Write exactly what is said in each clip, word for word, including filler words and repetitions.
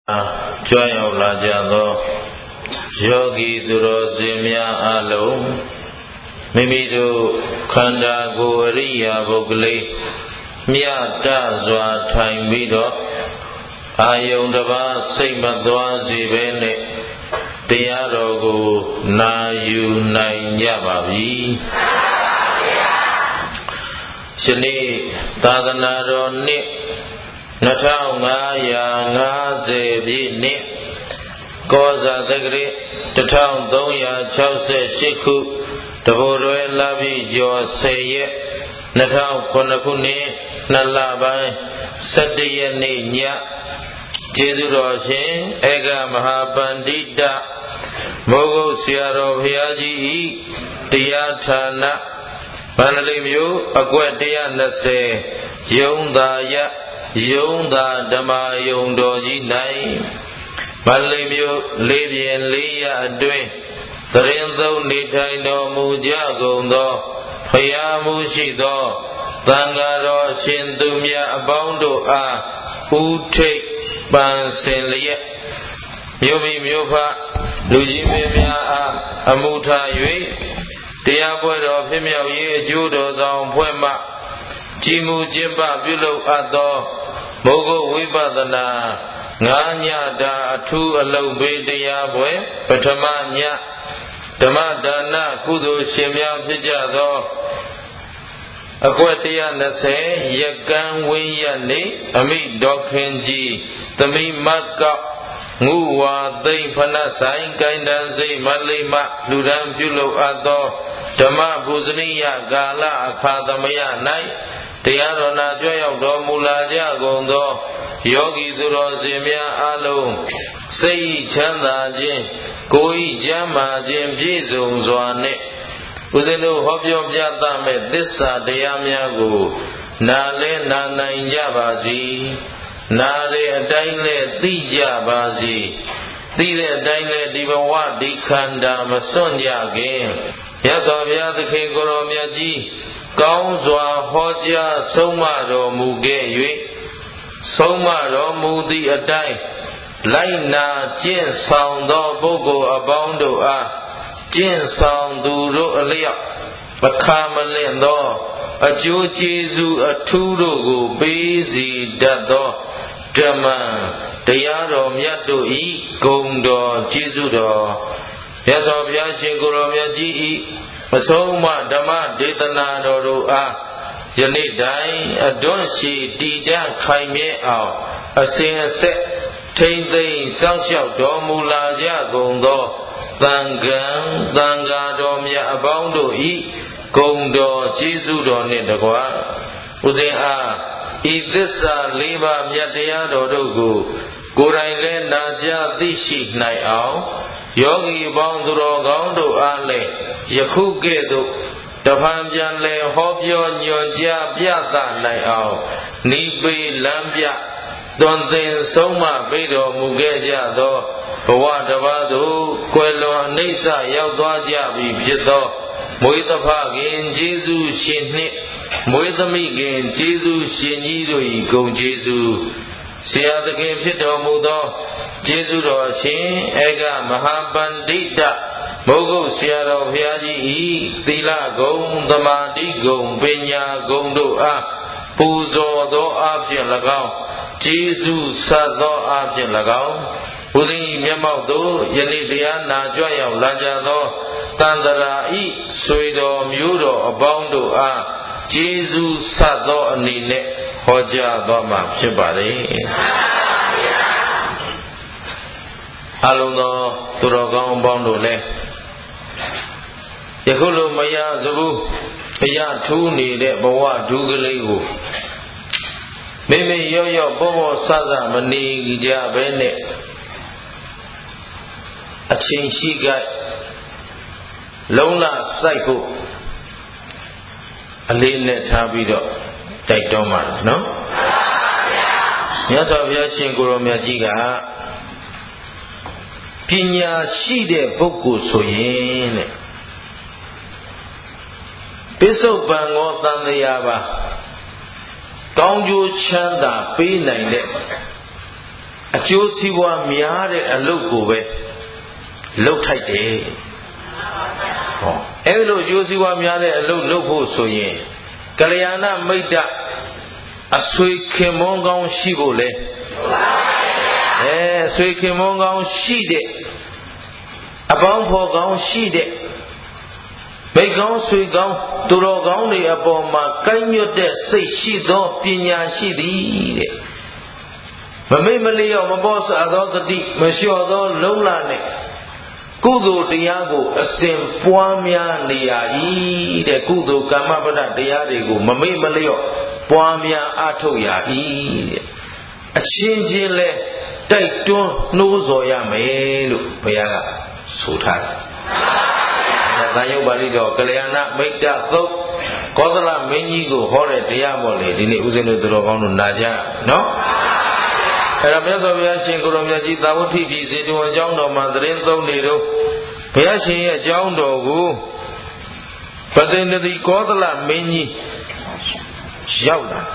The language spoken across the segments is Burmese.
ကြွရောက်လာကြသောယောဂီသူတော်စင်များအလုံးမိမိတို့ခန္ဓာကိုယ်အရိယာပုဂ္ဂလိမြတ်တစွာထိုင်ပြီးတော့အာယုန်တစ်ပါးစိတ်မသွားစေဘဲနဲ့တရားတော်ကိုနာယူနိုင်ကြပါပြီ။ယနေ့သာသနာတော်နှစ်နှစ်ထောင်ငါးရာငါးဆယ်ပြည့်နှစ်ကောဇာတက္ကရာတစ်ထောင်သုံးရာခြောက်ဆယ်ရှစ်ခုတဘိုလ်တွဲလပြည့်ကျော်ဆယ်ရက်နှစ်ထောင်ခုနှစ်ခုနှစ်နှစ်လပိုင်းဆယ့်တစ်ရက်နေ့ညကျေးဇူးတော်ရှင်ဧကမဟာပန္တိတမိုးကုတ်ဆရာတော်ဘုရားကြီးဤတရားဌာနမန္တလေးမြို့အကွက်တစ်ရာနှစ်ဆယ်ရုံသာရယုံသာဓမ္မယုံတော်ကြီး၌မန္တလေးမြို့လေးပြင်လေးရအတွင်းသရင်သုံးနေထိုင်တော်မူကြကုန်သောဖရာမှုရှိသောသံဃာတော်ရှင်သူမြတ်အပေါင်းတို့အားဥထိတ်ပန်ဆင်လျက်မြို့မိမြို့ဖလူကြီးမင်းများအားအမှုထား၍တရားပွဲတော်ဖြစ်မြောက်ရေးအကျိုးတော်ဆောင်ဖွဲ့မှကြည်မူကျင့်ပပြုလုပ်အပ်သောမိုးကုတ်ဝိပဿနာငါးညတာအထူးအလုပ်ပေးတရားပွဲပထမညဓမ္မဒါနကုသိုလ်ရှင်များဖြစ်ကြသောအကွက်တစ်ရာနှစ်ဆယ်ရက်ကန်းဝင်းရနေအမိဒေါခင်ကြီးသမိမတ်ကောက်ငုဝါသိမ့်ဖဏဆိုင်ကိုင်းတန်းစိတ်မလိမလူရန်ပြုလုပ်အပ်သောဓမ္မပူဇနိယကာလအခါသမယ၌တရားတော်နာကြွရောက်တော်မူလာကြကုန်သောယောဂီသူတော်စင်များအားလုံးစိတ်ချမ်းသာခြင်းကိုယ်ဤကျမ်းမာခြင်းပြည့်စုံစွာနှင့်ဦးဇင်းတို့ဟောပြောပြသမဲ့သစ္စာတရားများကိုနာလဲနာနိုင်ကြပါစေနာတဲ့အတိုင်းလဲသိကြပါစေသိတဲ့အတိုင်းလဲဒီဘဝဒီခန္ဓာမစွန့်ကြခင်ရသော်ဘုရားသခင်ကိုယ်တော်မြတ်ကြီးကောင်းစွာဟောကြားဆုံးမတော်မူခဲ့၍ဆုံးမတော်မူသည့်အတိုင်းလိုက်နာကျင့်ဆောင်သောပုဂ္ဂိုလ်အပေါင်းတို့အားကျင့်ဆောင်သူတို့အလျောက်အခါမလင့်သောအကျိုးကျေးဇူးအထူးတို့ကိုပေးစီတတ်သောဓမ္မတရားတော်မြတ်တို့ဤဂုဏ်တော်ကျေးဇူးတော်မြတ်စွာဘုရားရှင်ကိုယ်တော်မြတ်ကြီးဤအဆုံးမဓမ္မဒေသနာတော်တို့အားယနေ့တိုင်အတွန်းရှိတည်တံ့ခိုင်မြဲအောင်အစဉ်အဆက်ထိမ့်သိမ်းစောင့်ရှောက်တော်မူလာကြကုန်သောသံဃံသံဃာတော်မြတ်အပေါင်းတို့ဤဂုဏ်တော်ကျေးဇူးတော်နှင့်တကွာဥစဉ်အားဤသစ္စာလေးပါးမြတ်တရားတော်တို့ကိုကိုယ်တိုင်လည်းနာကြားသိရှိနိုင်အောင်ယောဂီပေါင်းသူတော်ကောင်းတို့အားလည်းယခုကဲ့သို့တဖန်ပြန်လဲဟောပြောညွှန်ကြားပြသနိုင်အောင်နိပေလမ်းပြသွန်သင်ဆုံးမပေးတော်မူခဲ့ကြသောဘဝတစ်ပါးသို့ကွယ်လွန်အနိစ္စရောက်သွားကြပြီဖြစ်သောမွေးသဖခင်ကျေးဇူးရှင်နှင့်မွေးသမီးခင်ကျေးဇူးရှင်ကြီးတို့၏ဂုဏ်ကျေးဇူးဆရာသခင်ဖြစ်တော်မူသောကျေးဇူးတော်ရှင်ဧကမဟာပန္တိတမိုးကုတ်ဆရာတော်ဘုရားကြီးဤသီလဂုဏ်သမာဓိဂုဏ်ပညာဂုဏ်တို့အားပူဇော်သောအဖြစ်၎င်းကျေးဇူးဆက်သောအဖြစ်၎င်းဘုရား၏မျက်မှောက်သို့ယနေ့တရားနာကြွရောက်လာကြသောတန်တရာဤဆွေတော်မျိုးတော်အပေါင်းတို့အားကျေးဇူးဆက်သောအနေနဲ့ဟောကြားတော်မှာဖြစ်ပါလေအလုံးသောသူတော်ကောင်းအပေါင်းတို့လည်းယခုလိုမရစဘူးအရာထူးနေတဲ့ဘဝဒုကလေးကိုမိမိရော့ရော့ပေါ်ပေါ်ဆဆမနေကြဘဲနဲ့အချိန်ရှိကလုံးလစိုက်ဖို့အလေးနဲ့ထားပြီးတော့တိုက်တွန်းပါနော်မြတ်စွာဘုရားရှင်ကိုယ်တော်မြတ်ကြီးကပညာရှိတဲ့ပုဂ္ဂိုလ်ဆိုရင်တဲ့ပိဿုပန်ကောသံဃာပါကောင်းကျိုးချမ်းသာပေးနိုင်တဲ့ကျိုးစီးပွားများတဲ့အလုပ်ကိုပဲလုပ်ထိုက်တယ်ဟောအဲ့လိုကျိုးစီးပွားများတဲ့အလုပ်လုပ်ဖို့ဆိုရင်ကလျာဏမိတ်တအဆွေခင်မွန်းကောင်းရှိဖို့လေအဲအဆွေခင်မွန်းကောင်းရှိတဲ့အပေါင်းဖော်ကောင်းရှိတဲ့မိတ်ကောင်းဆွေကောင်းသူတော်ကောင်းတွေအပေါ်မှာကိုင်းညွတ်တဲ့စိတ်ရှိသောပညာရှိသည်တဲ့မမိတ်မလျော့မပေါ်စသောတတိမလျှော့သောလုံလနဲ့ကုသိုလ်တရားကိုအစဉ်ပွားများနေရ၏တဲ့ကုသိုလ်ကမ္မပဒတရားတွေကိုမမိတ်မလျော့ပွားများအားထုတ်ရ၏တဲ့အချင်းချင်းလဲတိုက်တွန်းနှိုးဆော်ရမယ်လို့ဘုရားကဆိုထားတယ်။ဒါယုတ်ပါဠိတော်ကလျာဏမိတ်တသုတ်ကောသလမင်းကြီးကိုဟောတဲ့တရားပေါ်လေဒီနေ့ဦးဇင်းတို့သူတော်ကောင်းတို့နာကြနော်။အဲ့ဒါမြတ်စွာဘုရားရှင်ကိုရောမြတ်ကြီးသာဝတိပြည်ဇေတဝန်ကျောင်းတော်မှာသတင်းသုံးနေတော့ဘုရားရှင်ရဲ့ကျောင်းတော်ကိုပတိနတိကောသလမင်းကြီးရောက်လာ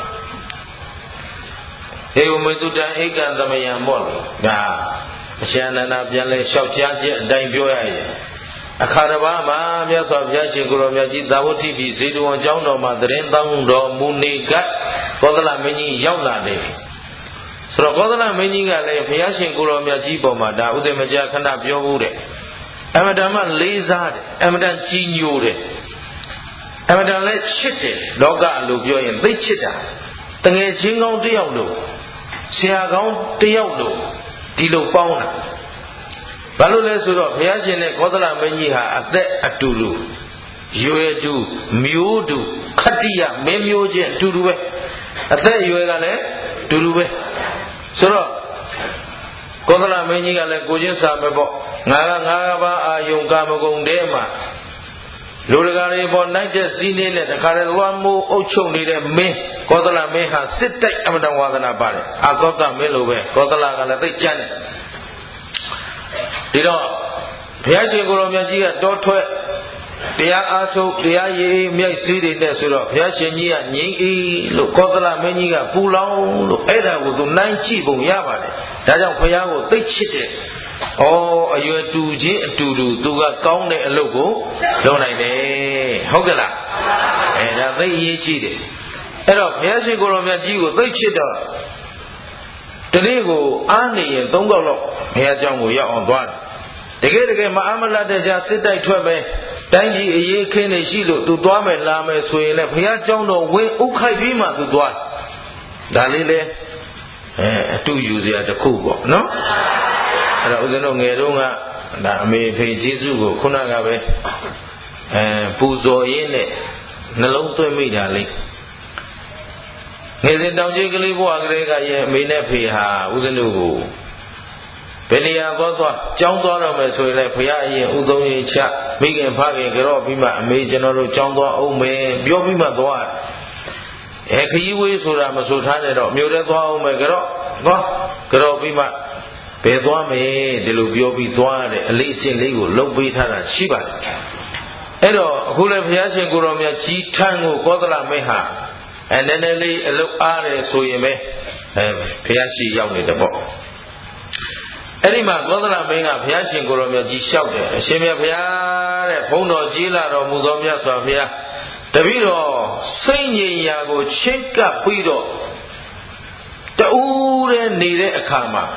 ဧဝမေတုတံဧကံသမယံပေါ့လေဒါအရှင်အနန္ဒပြန်လဲလျှောက်ကြားချက်အတိုင်းပြောရရင်အခါတစ်ပါးမှာမြတ်စွာဘုရားရှင်ကိုရောမြတ်ကြီးသာဝတိပြည်ဇေတဝန်ကျောင်းတော်မှာသတင်းတောင်းတော်မူနေကကောသလမင်းကြီးရောက်လာတယ်ဆိုတော့ကောသလမင်းကြီးကလည်းဘုရားရှင်ကိုရောမြတ်ကြီးပေါ်မှာဒါဥဒေမကြခဏပြောဘူးတဲ့အမတန်မှလေးစားတယ်အမတန်ကြီးညိုတယ်အမတန်လည်းချစ်တယ်လောကအလိုပြောရင်သိချစ်တာတငယ်ချင်းကောင်းတယောက်လို့ဆရာကောင်းတယောက်လို့ဒီလိုပေါင်းတာဘာလို့လဲဆိုတော့ဘုရားရှင်နဲ့ကောသလမင်းကြီးဟာအသက်အတူတူရွယ်တူမျိုးတူခတ္တိယမင်းမျိုးချင်းအတူတူပဲအသက်အရွယ်ကလည်းအတူတူပဲဆိုတော့ကောသလမင်းကြီးကလည်းကိုချင်းစာပဲပေါ့ငါကငါးပါးအာယုံကာမဂုဏ်တဲမှာလူတကာတွေပေါ်နိုင်တဲ့စီးနေနဲ့တခါတည်းလွှမ်းမိုးအုပ်ချုပ်နေတဲ့မင်းကောသလမင်းဟာစစ်တိုက်အမတန်ဝါဒနာပါတယ်အာသောကမင်းလိုပဲကောသလကလည်းသိကြမ်းတယ်ဒီတော့ဘုရားရှင်ကိုယ်တော်မြတ်ကြီးကတောထွက်တရားအားထုတ်တရားရည်မြိုက်စည်းတွေနဲ့ဆိုတော့ဘုရားရှင်ကြီးကငြိမ်းအေးလို့ကောသလမင်းကြီးကပူလောင်လို့အဲ့ဒါကိုသူနိုင်ကြည့်ပုံရပါတယ်ဒါကြောင့်ဘုရားကိုသိချစ်တယ်ဩအရွယ်တူချင်းအတူတူသူကကောင်းတဲ့အလုပ်ကိုလုပ်နိုင်တယ်ဟုတ်ကဲ့လားအဲဒါသိအရေးကြီးတယ်အဲ့တော့ဘုရားရှင်ကိုယ်တော်မြတ်ကြီးကိုသိချစ်တော့တနေ့ကိုအားနေရင်သုံးခေါက်လောက်ဘုရားကျောင်းကိုရောက်အောင်သွားတယ်တကယ်တကယ်မအမလတ်တဲ့ကြာစစ်တိုက်ထွက်မယ်တိုင်းကြီးအရေးခင်းနေရှိလို့သူသွားမယ်လာမယ်ဆိုရင်လည်းဘုရားကျောင်းတော်ဝင်ဥခိုက်ပြီးမှသူသွားဒါလေးလေအဲအတူယူစရာတစ်ခုပေါ့နော်အဲ့တော့ဦးဇင်းတို့ငယ်တုန်းကဒါအမေဖေကျေးဇူးကိုခုနကပဲအဲပူဇော်ရင်းနဲ့နှလုံးသွင်းမိတာလေးငယ်စဉ်တောင်ကြီးကလေးဘဝကလေးကရဲ့အမေနဲ့ဖေဟာဦးဇင်းတို့ကိုဘယ်နေရာသွားသွားကြောင်းသွားတော့မယ်ဆိုရင်လည်းဘုရားအရင်ဥသုံးရေးချမိခင်ဖခင်ကြော့ပြီးမှအမေကျွန်တော်တို့ကြောင်းသွားအောင်မယ်ပြောပြီးမှသွားအဲခရီးဝေးဆိုတာမဆိုထားနဲ့တော့မြို့ထဲသွားအောင်မယ်ကြော့သွားကြော့ပြီးမှဘယ်သွားမယ်ဒီလိုပြောပြီးသွားတဲ့အလေးအကျင့်လေးကိုလုပ်ပေးထားတာရှိပါတယ်အဲ့တော့အခုလည်းဘုရားရှင်ကိုယ်တော်မြတ်ကြီးထမ်းကိုကောသလမင်းဟာအဲနည်းနည်းလေးအလုပ်အားတယ်ဆိုရင်ပဲအဲဘုရားရှိရောက်နေတယ်ပေါ့အဲ့ဒီမှာကောသလမင်းကဘုရားရှင်ကိုယ်တော်မြတ်ကြီးလျှောက်တယ်အရှင်မြတ်ဘုရားတဲ့ဘုန်းတော်ကြီးလာတော်မူသောမြတ်စွာဘုရားတပည့်တော်စိတ်ငြိမ်ရာကိုချင်းကပ်ပြီးတော့တူးတဲ့နေတဲ့အခါမှာ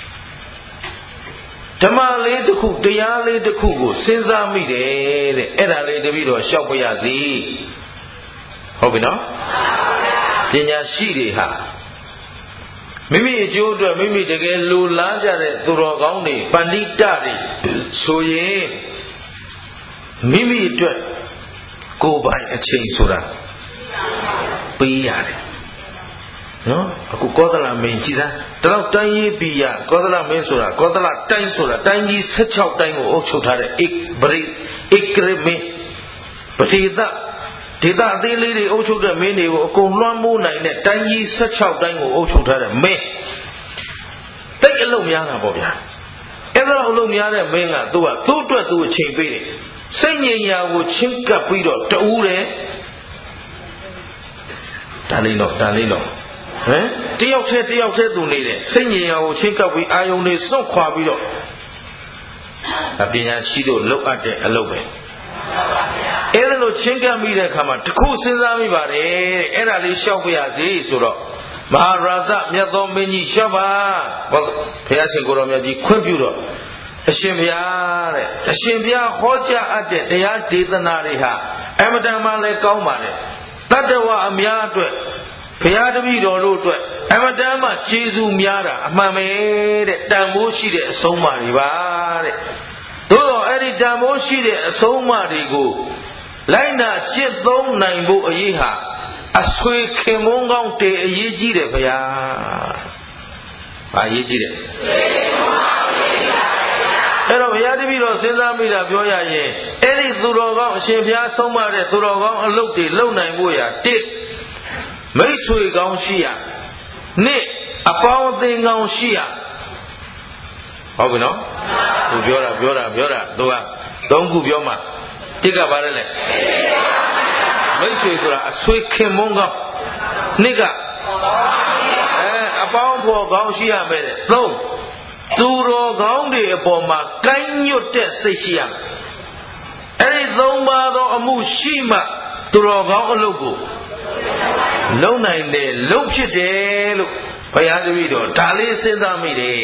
ဓမ္မလေးတစ်ခုတရားလေးတစ်ခုကိုစဉ်းစားမိတယ်တဲ့အဲ့ဒါလေးတပည့်တော်လျှောက်ပြရစီဟုတ်ပြီနော်ပညာရှိတွေဟာမိမိအကျိုးအတွက်မိမိတကယ်လူလားကြတဲ့သူတော်ကောင်းတွေပဏိတတွေဆိုရင်မိမိအတွက်ကိုယ်ပိုင်အချိန်ဆိုတာပေးရတယ်နော်အခုကောသလမင်းကြီးသားတလောက်တိုင်းရေးပြီးရကောသလမင်းဆိုတာကောသလတိုင်းဆိုတာတိုင်းကြီး၁၆တိုင်းကိုအုပ်ချုပ်ထားတဲ့ဧပရိဧကရမင်းပတိသဒေသအသေးလေးတွေအုပ်ချုပ်တဲ့မင်းတွေကိုအကုန်လွှမ်းမိုးနိုင်တဲ့တိုင်းကြီး၁၆တိုင်းကိုအုပ်ချုပ်ထားတဲ့မင်းတိတ်အလုံးများတာပေါ့ဗျာအဲ့ဒါအလုံးများတဲ့မင်းကသူကသူ့အတွက်သူအချိန်ပေးတယ်စိတ်ငြိမ်ရာကိုချင်းကပ်ပြီးတော့တူးတယ်ဒါလေးတော့ဒါလေးတော့ဟမ်တယောက်တည်းတယောက်တည်းသူနေတယ်စိတ်ငြိမ်အောင်ချင်းကပ်ပြီးအာယုန်တွေစွန့်ခွာပြီးတော့အပညာရှိတို့လှုပ်အပ်တဲ့အလုပ်ပဲအဲ့ဒါလို့ချင်းကပ်မိတဲ့အခါမှာတခုစဉ်းစားမိပါတယ်အဲ့ဒါလေးရှောက်ပြရစီဆိုတော့မဟာရာဇမြတ်သောမင်းကြီးရှောက်ပါဘုရားရှင်ကိုယ်တော်မြတ်ကြီးခွင့်ပြုတော့အရှင်ဘုရားတဲ့အရှင်ဘုရားဟောကြားအပ်တဲ့တရားဒေသနာတွေဟာအမတန်မှလည်းကောင်းပါတယ်တတ္တဝအများအတွက်ဘုရားတပည့်တော်တို့အတွက်အမတန်မှကျေးဇူးများတာအမှန်ပဲတဲ့တန်ဖိုးရှိတဲ့အဆုံးအမတွေပါတဲ့သို့တော့အဲ့ဒီတန်ဖိုးရှိတဲ့အဆုံးအမတွေကိုလိုက်နာကျင့်သုံးနိုင်ဖို့အရေးဟာအဆွေခင်မုန်းကောင်းတေအရေးကြီးတယ်ဗျာ။ဘာအရေးကြီးတယ်။အဲ့တော့ဘုရားတပည့်တော်စဉ်းစားမိတာပြောရရင်အဲ့ဒီသူတော်ကောင်းအရှင်ဘုရားဆုံးမတဲ့သူတော်ကောင်းအလုပ်တွေလုပ်နိုင်ဖို့ရာတစ်မိတ်ဆွေကောင်းရှိရနှစ်အပေါင်းအသင်းကောင်းရှိရဟုတ်ပြီနော်။သူပြောတာပြောတာပြောတာသူကသုံးခုပြောမှတစ်ကဘာလဲလဲမိတ်ဆွေဆိုတာအဆွေခင်မုန်းကောင်းနှစ်ကအဲအပေါင်းဖော်ကောင်းရှိရမယ်တဲ့သုံးသူတော်ကောင်းတွေအပေါ်မှာကိုင်းညွတ်တဲ့စိတ်ရှိရမယ်အဲ့ဒီသုံးပါးသောအမှုရှိမှသူတော်ကောင်းအလုပ်ကိုလုံနိုင်တယ်လုံဖြစ်တယ်လို့ဘုရားတပည့်တော်ဒါလေးစဉ်းစားမိတယ်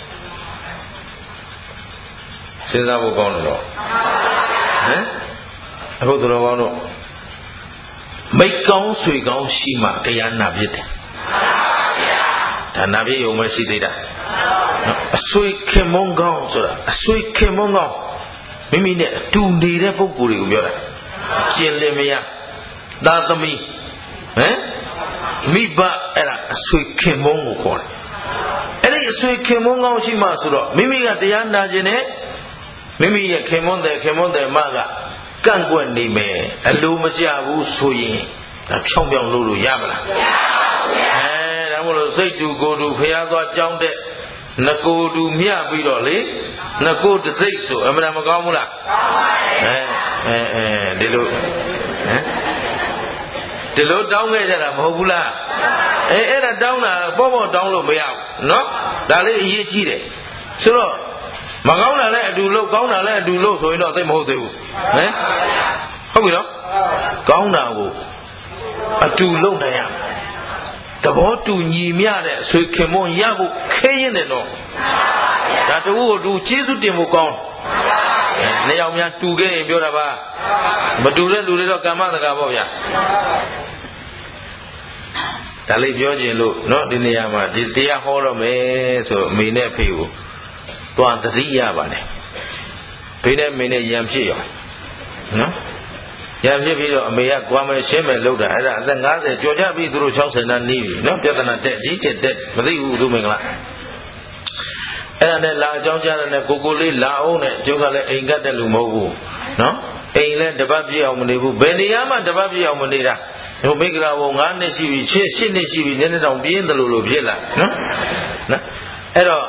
စဉ်းစားဖို့ကောင်းလို့ဟမ်အခုသူတော်ကောင်းတို့မိတ်ကောင်းဆွေကောင်းရှိမှတရားနာဖြစ်တယ်ဒါနာဖြစ်ရုံမရှိသေးတာအဆွေခင်မုန်းကောင်းဆိုတာအဆွေခင်မုန်းကောင်းမိမိနဲ့အတူနေတဲ့ပုဂ္ဂိုလ်တွေကိုပြောတာကျင်လင်မယားသာသမီဟမ်မိဘအဲ့ဒါအဆွေခင်မုန်းကိုခေါ်တယ်အဲ့ဒီအဆွေခင်မုန်းကောင်းရှိမှဆိုတော့မိမိကတရားနာခြင်းနဲ့မိမိရဲ့ခင်မုန်းတဲ့ခင်မုန်းတဲ့မကကန့်ကွက်နေမယ်အလိုမကျဘူးဆိုရင်ဒါဖြောင်းပြောင်းလုပ်လို့ရမလားမရပါဘူးဗျာအဲဒါမို့လို့စိတ်တူကိုယ်တူဖျားသွားကြောင်းတဲ့နကိုတူမြပြီးတော့လေနကိုတစိတ်ဆိုအမှန်မကောင်းဘူးလားကောင်းပါရဲ့အဲအဲအဲဒီလိုဟမ်ဒီလိုတောင်းခဲ့ကြတာမဟုတ်ဘူးလားအဲအဲ့ဒါတောင်းတာပေါ့ပေါ့တောင်းလို့မရဘူးเนาะဒါလေးအရေးကြီးတယ်ဆိုတော့မကောင်းတာလည်းအတူလို့ကောင်းတာလည်းအတူလို့ဆိုရင်တော့သိမဟုတ်သေးဘူးဟမ်ဟုတ်ပြီနော်ကောင်းတာကိုအတူလုပ်နိုင်ရမယ်သဘောတူညီမျှတဲ့ဆွေခင်မွန်ရဖို့ခဲရင်တယ်တော့ဒါတူကိုတူကျေးဇူးတင်ဖို့ကောင်းနှစ်ယောက်များတူခဲ့ရင်ပြောတာပါမတူတဲ့လူတွေတော့ကမ္မတကာပေါ့ဗျာဒါလေးပြောခြင်းလို့เนาะဒီနေရာမှာဒီတရားဟောတော့မယ်ဆိုအမေနဲ့ဖေကိုသွားသတိရပါနဲ့ဖေနဲ့မေနဲ့ရံဖြစ်ရောနော်ရံဖြစ်ပြီးတော့အမေကကွာမယ်ရှင်းမယ်လို့တာအဲ့ဒါအသက်၅၀ကျော်ကြပြီသူတို့၆၀နာနီးပြီနော်ပြဿနာတက်ကြီးတက်တက်မသိဘူးသူမင်္ဂလာအဲ့ဒါနဲ့လာအကြောင်းကြားတယ်နဲ့ကိုကိုလေးလာအောင်နဲ့ကျုပ်ကလည်းအိမ်ကတ်တဲ့လူမဟုတ်ဘူးနော်အိမ်လည်းတပတ်ပြည့်အောင်မနေဘူးဘယ်နေရာမှတပတ်ပြည့်အောင်မနေတာဟိုမိဂရာဘုံ၅နှစ်ရှိပြီရှစ်ရှစ်နှစ်ရှိပြီနည်းနည်းတောင်ပြင်းတယ်လို့လို့ဖြစ်လာနော်နော်အဲ့တော့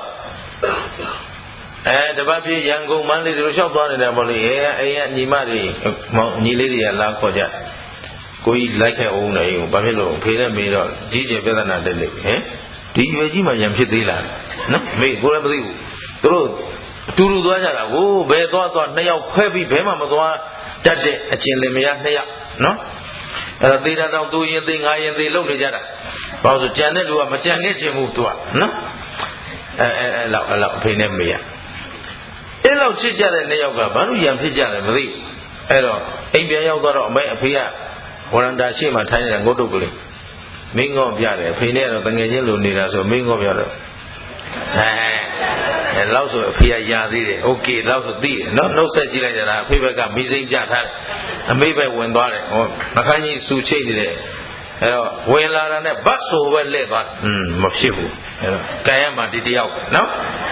အဲတပတ်ပြည့်ရန်ကုန်မန္တလေးတို့လျှောက်သွားနေတယ်ပေါ့လေအဲအိမ်ကညီမတွေမောင်ညီလေးတွေကလာခေါ်ကြကိုကြီးလိုက်ခဲ့အောင်နေဟိုဘာဖြစ်လို့ဖေနဲ့မေတော့ကြီးကျယ်ပြဿနာတက်လိမ့်ဟင်ဒီရွယ်ကြီးမှရံဖြစ်သေးလားနော်မေကိုလည်းမသိဘူးသူတို့အတူတူသွားကြတာဟိုဘယ်သွားသွားနှစ်ယောက်ခွဲပြီးဘဲမှမသွားတတ်တဲ့အကျင်လင်မယားနှစ်ယောက်နော်အဲသေတာတောင်သူရင်သေးငါရင်သေးလုံနေကြတာဘာလို့ဆိုကြံတဲ့လူကမကြံခဲ့ချင်ဘူးသူကနော်အဲအဲအဲလောက်အဲလောက်အဖေနဲ့မေရအဲ့လောက်ချစ်ကြတဲ့နှစ်ယောက်ကဘာလို့ရံဖြစ်ကြလဲမသိအဲ့တော့အိမ်ပြန်ရောက်တော့အမေအဖေကဝရန္တာရှိမှထိုင်းနေတဲ့ငုတ်တုတ်ကလေးမင်းငေါ့ပြတယ်အဖေနဲ့ကတော့တငယ်ချင်းလိုနေတာဆိုမင်းငေါ့ပြတော့အဲအဲလောက်ဆိုအဖေကယာသေးတယ်โอเคလောက်ဆိုသိတယ်နော်နှုတ်ဆက်ကြည့်လိုက်ကြတာအဖေဘက်ကမိစိမ့်ပြထားတယ်အမေပဲဝင်သွားတယ်ဟောနှခမ်းကြီးစူချိတ်နေတယ်အဲ့တော့ဝင်လာတာနဲ့ဘတ်ဆိုပဲလက်သွားอืมမဖြစ်ဘူးအဲ့တော့ကံရမှာဒီတယောက်နော်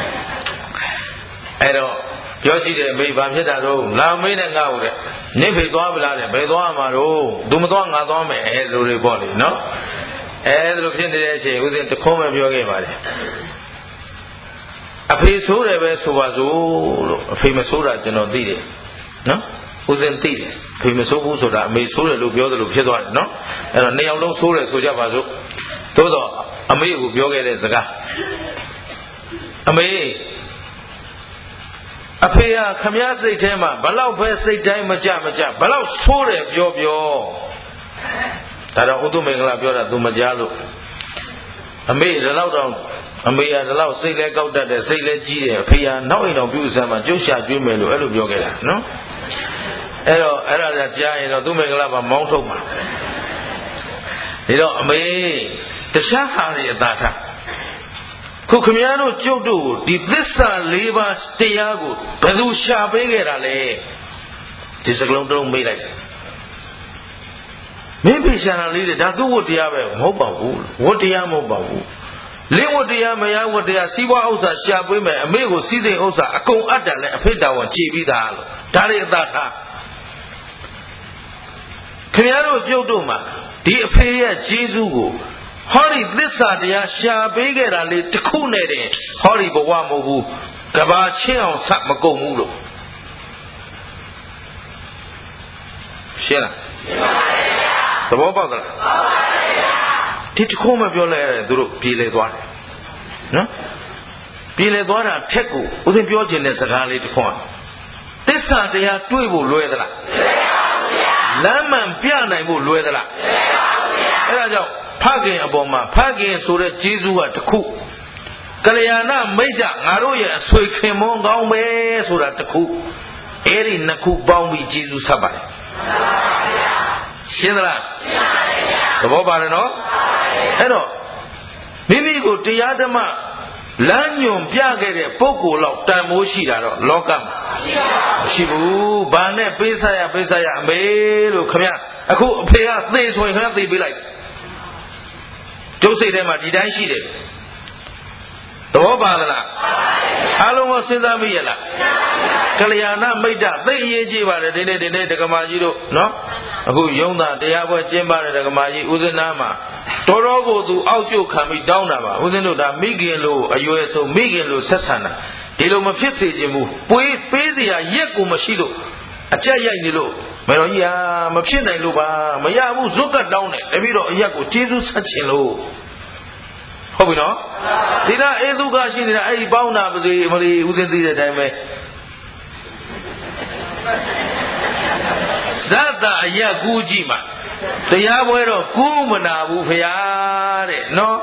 အဲ့တော့ပြောကြည့်တယ်မေးဘာဖြစ်တာတော့လာမေးနဲ့ငါ့ကိုတဲ့နိဖေသွားပလားတဲ့ဘယ်သွားမှာတော့သူမသွားငါသွားမယ်အဲလိုတွေပေါ့လေနော်အဲလိုဖြစ်နေတဲ့အချိန်ဦးဇင်းတခုံးပဲပြောခဲ့ပါတယ်အဖေဆိုးတယ်ပဲဆိုပါစို့လို့အဖေမဆိုးတာကျွန်တော်သိတယ်နော်ဦးဇင်းသိတယ်အဖေမဆိုးဘူးဆိုတာအမေဆိုးတယ်လို့ပြောတယ်လို့ဖြစ်သွားတယ်နော်အဲ့တော့နှစ်ယောက်လုံးဆိုးတယ်ဆိုကြပါစို့သို့တော့အမေကိုပြောခဲ့တဲ့စကားအမေအဖေကခမည်းစိတ်ထဲမှာဘလောက်ပဲစိတ်တိုင်းမကြမကြဘလောက်ဆိုးတယ်ပြောပြောဒါတော့ဥဒ္ဓမင်္ဂလာပြောတာ तू မကြားလို့အမေဒီလောက်တော့အမေကဒီလောက်စိတ်လဲကောက်တတ်တယ်စိတ်လဲကြီးတယ်အဖေကနောက်အိမ်တော်ပြုစမ်းမှာကျုပ်ရှာကျွေးမယ်လို့အဲ့လိုပြောခဲ့တာနော်အဲ့တော့အဲ့ဒါကြားရင်တော့သူမင်္ဂလာမှာမောင်းထုတ်မှာဒီတော့အမေတခြားဟာတွေအသာထားခုခမည်းတော်ကျုပ်တို့ဒီသစ္စာလေးပါးတရားကိုဘယ်သူရှာပေးခဲ့တာလဲဒီစကလုံးတုံးမေးလိုက်မင်းပြရှာတာလေးတွေဒါသူ့ဝတ်တရားပဲမဟုတ်ပါဘူးဝတ်တရားမဟုတ်ပါဘူးလင်းဝတ်တရားမရဝတ်တရားစီးပွားဥစ္စာရှာပေးမယ်အမေကိုစီးစိမ်ဥစ္စာအကုန်အပ်တယ်လဲအဖေတော်ဝန်ခြေပြီးသားလို့ဒါတွေအသာထားခင်ဗျားတို့ကျုပ်တို့မှာဒီအဖေရဲ့ကျေးဇူးကိုဟောဒီသစ္စာတရားရှာပေးခဲ့တာလေတစ်ခုနဲ့တည်းဟောဒီဘဝမဟုတ်ဘူးကဘာချင်းအောင်ဆက်မကုန်ဘူးလို့ရှင်းလားရှင်းပါပါဘုရားသဘောပေါက်သလားပေါက်ပါဗျာဒီတစ်ခုမှပြောလိုက်ရတယ်သူတို့ပြေးလေသွားတယ်နော်ပြေးလေသွားတာထက်ကိုဦးစင်ပြောခြင်းတဲ့စကားလေးတစ်ခုသစ္စာတရားတွေ့ဖို့လွယ်သလားလွယ်ပါဗျာလမ်းမှန်ပြနိုင်ဖို့လွယ်သလားလွယ်ပါဗျာအဲ့ဒါကြောင့်ဖခင်အပေါ်မှာဖခင်ဆိုတဲ့ကျေးဇူးကတစ်ခုကလျာဏမိတ်္တငါတို့ရဲ့အဆွေခင်မွန်းကောင်းပဲဆိုတာတစ်ခုအဲ့ဒီနှစ်ခုပေါင်းပြီးကျေးဇူးဆက်ပါတယ်ရှင်းသလားရှင်းပါတယ်ဗျာသဘောပါတယ်နော်အဲ့တော့မိမိကိုတရားဓမ္မလမ်းညွန်ပြခဲ့တဲ့ပုဂ္ဂိုလ်လောက်တန်ဖိုးရှိတာတော့လောကမှာမရှိဘူးဘာနဲ့ပေးစားရပေးစားရအမေလို့ခင်ဗျအခုအဖေကသေဆိုရင်ခင်ဗျသေပေးလိုက်ကျုပ်စိတ်ထဲမှာဒီတိုင်းရှိတယ်သဘောပါသလားအားလုံးကိုစဉ်းစားမိရလားကလျာဏမိတ်္တသိအရေးကြီးပါတယ်ဒီနေ့ဒီနေ့ဒကမာကြီးတို့နော်အခုယုံတာတရားပွဲကျင်းပတဲ့ဒကမာကြီးဦးဇင်းနာမှာတော်တော်ကိုသူအောက်ကျုပ်ခံပြီးတောင်းတာပါဦးဇင်းတို့ဒါမိခင်လို့အရွယ်ဆုံးမိခင်လို့ဆက်ဆံတာဒီလိုမဖြစ်စေချင်ဘူးပွေးပေးစရာရက်ကိုမရှိလို့အကြက်ရိုက်နေလို့မတော်ကြီးဟာမဖြစ်နိုင်လို့ပါမရဘူးဇွတ်ကတောင်းတယ်တပည့်တော်အရက်ကိုကျေးဇူးဆက်ချင်လို့ဟုတ်ပြီနော်ဒီလားအေသူကရှိနေတာအဲ့ဒီပေါင်းတာပါစေမလေးဦးစင်းသိတဲ့အတိုင်းပဲဇတ်တာအရက်ကူးကြည့်မှာတရားပွဲတော့ကူးမနာဘူးဖရာတဲ့နော်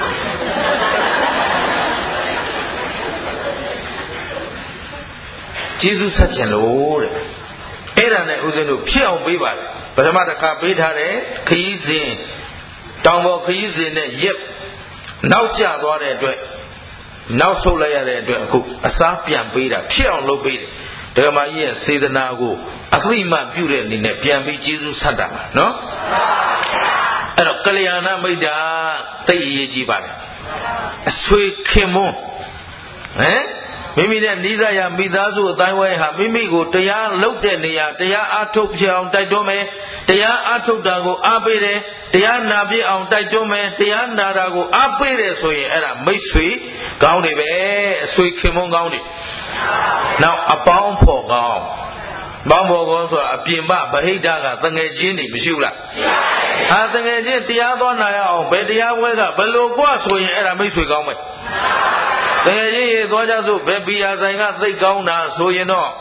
ကျေးဇူးဆက်ချင်လို့တဲ့အဲ့ဒါနဲ့ဦးဇင်းတို့ဖြစ်အောင်ပေးပါလေပထမတစ်ခါပေးထားတယ်ခရီးစဉ်တောင်ပေါ်ခရီးစဉ်နဲ့ရက်နောက်ကျသွားတဲ့အတွက်နောက်ဆုတ်လိုက်ရတဲ့အတွက်အခုအစားပြန်ပေးတာဖြစ်အောင်လုပ်ပေးတယ်ဒကမာကြီးရဲ့စေတနာကိုအခိမပြုတဲ့အနေနဲ့ပြန်ပြီးကျေးဇူးဆက်တာပါနော်အဲ့တော့ကလျာဏမိတ်္တသိအရေးကြီးပါတယ်အဆွေခင်မွန်းဟမ်မိမိနဲ့နိဒာယမိသားစုအတိုင်းဝဲဟာမိမိကိုတရားလုပ်တဲ့နေရာတရားအားထုတ်ပြအောင်တိုက်တွန်းမယ်တရားအားထုတ်တာကိုအားပေးတယ်တရားနာပြအောင်တိုက်တွန်းမယ်တရားနာတာကိုအားပေးတယ်ဆိုရင်အဲ့ဒါမိတ်ဆွေကောင်းတယ်ပဲအဆွေခင်မွန်းကောင်းတယ်နောက်အပေါင်းဖော်ကောင်းပေါင်းဖော်ကောင်းဆိုတာအပြင်ပဗဟိတကတငယ်ချင်းတွေမရှိဘူးလားဟာတငယ်ချင်းတရားသွားနာရအောင်ဘယ်တရားဝဲကဘယ်လိုกว่าဆိုရင်အဲ့ဒါမိတ်ဆွေကောင်းမယ်တကယ်ကြီးရေသွားကြစို့ဘယ်ဘီယာဆိုင်ကသိတ်ကောင်းတာဆိုရင်တော့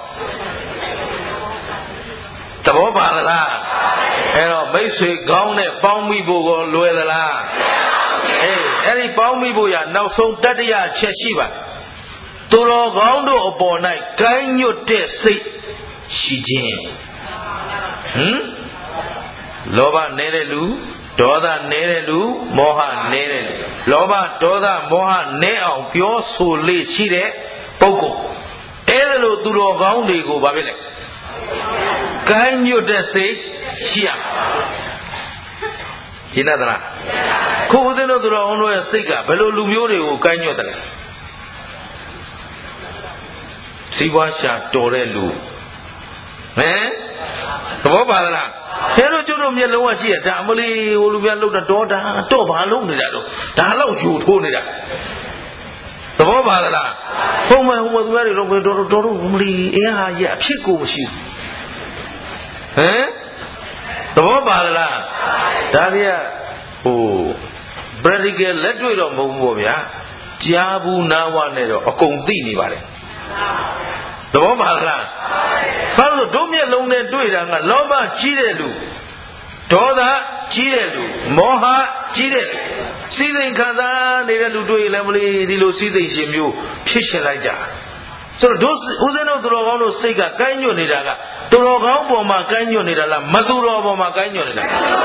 သဘောပါလားအဲ့တော့မိတ်ဆွေကောင်းနဲ့ပေါင်းမိဖို့ကိုလွယ်သလားအေးအဲ့ဒီပေါင်းမိဖို့ရနောက်ဆုံးတတိယချက်ရှိပါသူတော်ကောင်းတို့အပေါ်၌ကိုင်းညွတ်တဲ့စိတ်ရှိခြင်းဟမ်လောဘနေတဲ့လူဒေါသနေတဲ့လူမောဟနေတဲ့လူလောဘဒေါသမောဟနဲအောင်ပြောဆိုလေရှိတဲ့ပုဂ္ဂိုလ်အဲ့ဒါလို့သူတော်ကောင်းတွေကိုဘာဖြစ်လဲကိုင်းညွတ်တဲ့စိတ်ရှိရရှင်းသလားခုဦးဇင်းတို့သူတော်ကောင်းတို့ရဲ့စိတ်ကဘယ်လိုလူမျိုးတွေကိုကိုင်းညွတ်တယ်လဲစီးပွားရှာတော်တဲ့လူဟမ်သဘောပါလားခဲတို့ကျွတ်တို့မျက်လုံးကကြည့်ရဒါအမလီဟိုလူပြလောက်တော့တာတော့ဘာလုံးနေတာတော့ဒါလောက်ယူထိုးနေတာသဘောပါလားဖုံးမဟိုမသူရတွေတော့တော်တော်တော်အမလီအင်းဟာကြီးအဖြစ်ကိုမရှိဘူးဟမ်သဘောပါလားဒါတွေကဟို practical လက်တွေ့တော့မဟုတ်ဘူးဗျာကြားဘူးနားဝနဲ့တော့အကုန်သိနေပါတယ်သဘောပါလားဘာလို့တို့မျက်လုံးနဲ့တွေ့တာကလောဘကြီးတဲ့လူဒေါသကြီးတဲ့လူမောဟကြီးတဲ့လူစီစိန်ခံစားနေတဲ့လူတွေ့လည်းမလို့ဒီလိုစီစိန်ရှင်မျိုးဖြစ်ရှင်လိုက်ကြဆိုတော့ဦးဇင်းတို့သူတော်ကောင်းတို့စိတ်ကကိုင်းညွတ်နေတာကသူတော်ကောင်းပေါ်မှာကိုင်းညွတ်နေတာလားမသူတော်ပေါ်မှာကိုင်းညွတ်နေတာ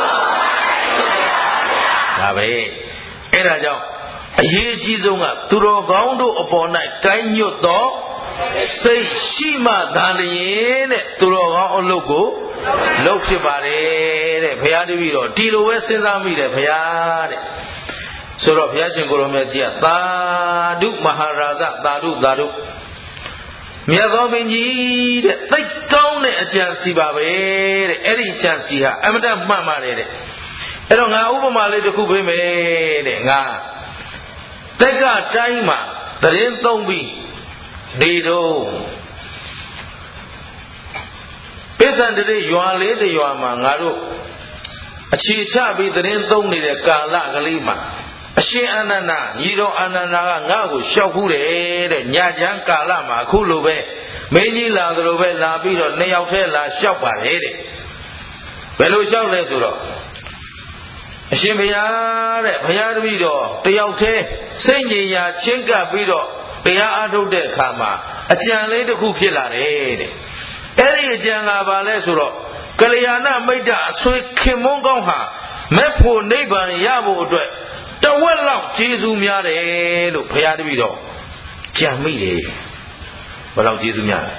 ဒါပဲအဲ့ဒါကြောင့်အရေးအကြီးဆုံးကသူတော်ကောင်းတို့အပေါ်၌ကိုင်းညွတ်သောစိတ်ရှိမှသာလျင်တဲ့သူတော်ကောင်းအလုပ်ကိုလုပ်ဖြစ်ပါတယ်တဲ့ဘုရားတပည့်တော်ဒီလိုပဲစဉ်းစားမိတယ်ဘုရားတဲ့ဆိုတော့ဘုရားရှင်ကိုရောမြတ်ကြီးကသာဓုမဟာရာဇသာဓုသာဓုမြတ်သောဘုရင်ကြီးတဲ့သိကောင်းတဲ့အကြံစီပါပဲတဲ့အဲ့ဒီအကြံစီဟာအမတမှန်ပါတယ်တဲ့အဲ့တော့ငါဥပမာလေးတစ်ခုပေးမယ်တဲ့ငါတက်ကတိုင်းမှာသတင်းသုံးပြီးနေတော့ပိဿန္တရေရွာလေးတရွာမှာငါတို့အခြေချပြီးသတင်းသုံးနေတဲ့ကာလကလေးမှာအရှင်အာနန္ဒာညီတော်အာနန္ဒာကငါ့ကိုလျှောက်ခုတယ်တဲ့ညချမ်းကာလမှာအခုလိုပဲမင်းကြီးလာသလိုပဲလာပြီးတော့နှစ်ယောက်တည်းလာလျှောက်ပါတယ်တဲ့ဘယ်လိုလျှောက်လဲဆိုတော့အရှင်ဘုရားတဲ့ဘုရားတပည့်တော်တယောက်တည်းစိတ်ငြိမ်ရာချင်းကပ်ပြီးတော့တရားအားထုတ်တဲ့အခါမှာအကြံလေးတစ်ခုဖြစ်လာတယ်တဲ့အဲ့ဒီအကြံကဘာလဲဆိုတော့ကလျာဏမိတ်တအဆွေခင်မွန်းကောင်းဟာမဲ့ဖို့နိဗ္ဗာန်ရဖို့အတွက်တဝက်လောက်ကျေးဇူးများတယ်လို့ဘုရားတပည့်တော်ကြံမိတယ်ဘယ်လောက်ကျေးဇူးများလဲ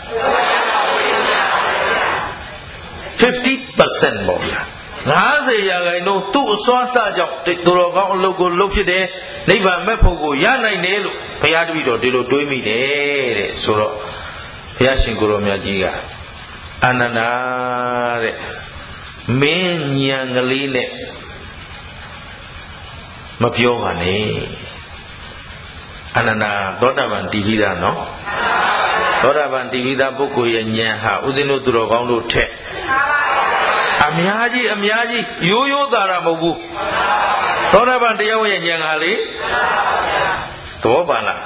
fifty percent ပေါ့ဗျာfiftyရာခိုင်နှုန်းသူ့အစွမ်းစကြောင့်သူတော်ကောင်းအလုပ်ကိုလုပ်ဖြစ်တယ်နိဗ္ဗာန်မဲ့ဖို့ကိုရနိုင်တယ်လို့ဘုရားတပည့်တော်ဒီလိုတွေးမိတယ်တဲ့ဆိုတော့ဘုရားရှင်ကိုရောမြတ်ကြီးကအာနန္ဒာတဲ့မင်းဉာဏ်ကလေးနဲ့မပြောပါနဲ့အာနန္ဒာသောတာပန်တည်ပြီးသားနော်သောတာပန်တည်ပြီးသားပုဂ္ဂိုလ်ရဲ့ဉာဏ်ဟာဥစဉ်တို့သူတော်ကောင်းတို့ထက်အများကြီးအများကြီးရိုးရိုးသားတာမဟုတ်ဘူးသောတာပန်တရားရဲ့ဉာဏ်ဟာလေသဘောပါလား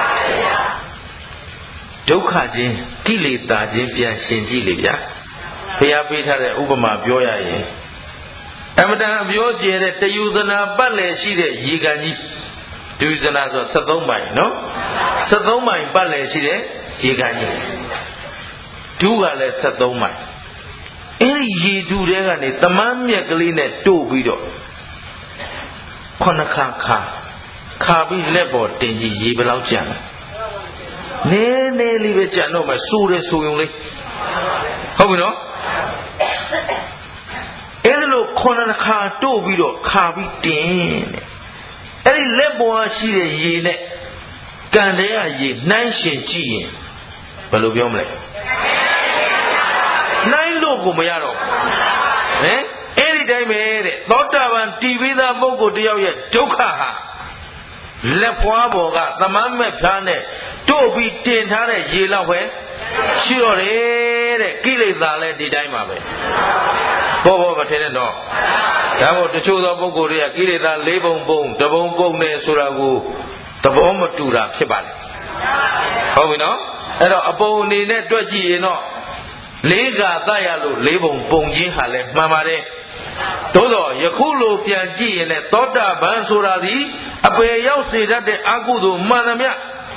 ဒုက္ခချင်းကိလေသာချင်းပြန်ရှင်ကြည့်လေဗျာဘုရားပေးထားတဲ့ဥပမာပြောရရင်အမတန်အပြောကျဲတဲ့တယူဇနာပတ်လည်ရှိတဲ့ရေကန်ကြီးတယူဇနာဆိုseventeenမိုင်နော်seventeenမိုင်ပတ်လည်ရှိတဲ့ရေကန်ကြီးဒုကလည်းseventeenမိုင်အဲ့ဒီရေဒုတဲကနေတမန်းမြက်ကလေးနဲ့တို့ပြီးတော့ခုနှစ်ခါခါခါပြီးလက်ပေါ်တင်ကြည့်ရေဘယ်လောက်ကျန်လဲနည်းနည်းလေးပဲကြံတော့မှစိုးတယ်ဆိုရုံလေးဟုတ်ပြီနော်အဲ့ဒါလို့ခုနှစ်ခါတို့ပြီးတော့ခါပြီးတင်တဲ့အဲ့ဒီလက်ပေါ်ရှိတဲ့ရေနဲ့ကန်တဲ့ရေနှိုင်းရှင်ကြည့်ရင်ဘယ်လိုပြောမလဲနှိုင်းလို့ကိုမရတော့ဘူးဟမ်အဲ့ဒီတိုင်းပဲတဲ့သောတာပန်တည်ပြီးသားပုဂ္ဂိုလ်တယောက်ရဲ့ဒုက္ခဟာလက်ပွားပေါ်ကသမမ်းမဲ့ဖျားနဲ့တို့ပြီးတင်ထားတဲ့ရေလောက်ပဲရှိတော့တယ်တဲ့ကိလေသာလည်းဒီတိုင်းပါပဲဘောဘောမထင်နဲ့တော့ဒါမို့တချို့သောပုဂ္ဂိုလ်တွေကကိလေသာ၄ပုံပုံတပုံပုံနဲ့ဆိုတာကိုသဘောမတူတာဖြစ်ပါတယ်ဟုတ်ပြီနော်အဲ့တော့အပုံအနေနဲ့တွက်ကြည့်ရင်တော့လေးကသတ်ရလို့လေးပုံပုံချင်းဟာလည်းမှန်ပါတယ်သို့တော့ယခုလိုပြန်ကြည့်ရင်လည်းသောတာပန်ဆိုတာဒီအပေရောက်စေတတ်တဲ့အကုသိုလ်မှန်သမျှ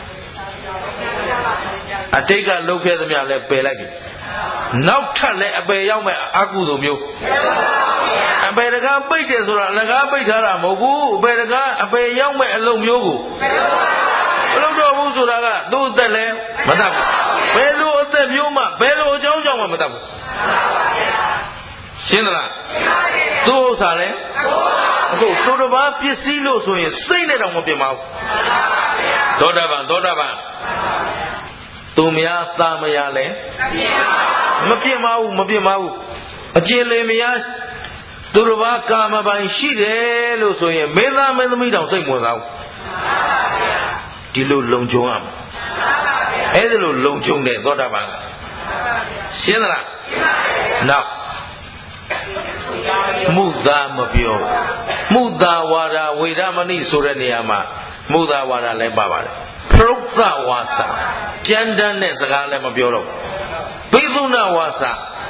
အတိတ်ကလုပ်ခဲ့သမျှလည်းပယ်လိုက်ပြီနောက်ထပ်လည်းအပေရောက်မဲ့အကုသိုလ်မျိုးအပေတကားပိတ်တယ်ဆိုတာအလကားပိတ်ထားတာမဟုတ်ဘူးအပေတကားအပေရောက်မဲ့အလုံးမျိုးကိုမလုပ်တော့ဘူးဆိုတာကသူ့အသက်လည်းမတတ်ဘူးဘယ်လိုအသက်မျိုးမှဘယ်လိုအကြောင်းကြောင့်မှမတတ်ဘူးရှင်းသလားသူ့ဥစ္စာလဲအခုသူတစ်ပါးပစ္စည်းလို့ဆိုရင်စိတ်နဲ့တောင်မပြတ်ပါဘူးသောတာပန်သောတာပန်သူများသာမရလဲမပြတ်ပါဘူးမပြတ်ပါဘူးအကျဉ်းလေမရသူတစ်ပါးကာမပိုင်ရှိတယ်လို့ဆိုရင်မင်းသားမင်းသမီးတောင်စိတ်ဝင်စားဘူးဒီလိုလုံခြုံရမယ်အဲ့ဒါလိုလုံခြုံတဲ့သောတာပန်ရှင်းသလားနောက်မှုသားမပြော Muda wada Vedamani Suraniyama Muda wada Lebavare Proksa wasa Jandan Nesagale Mabioro Piduna wasa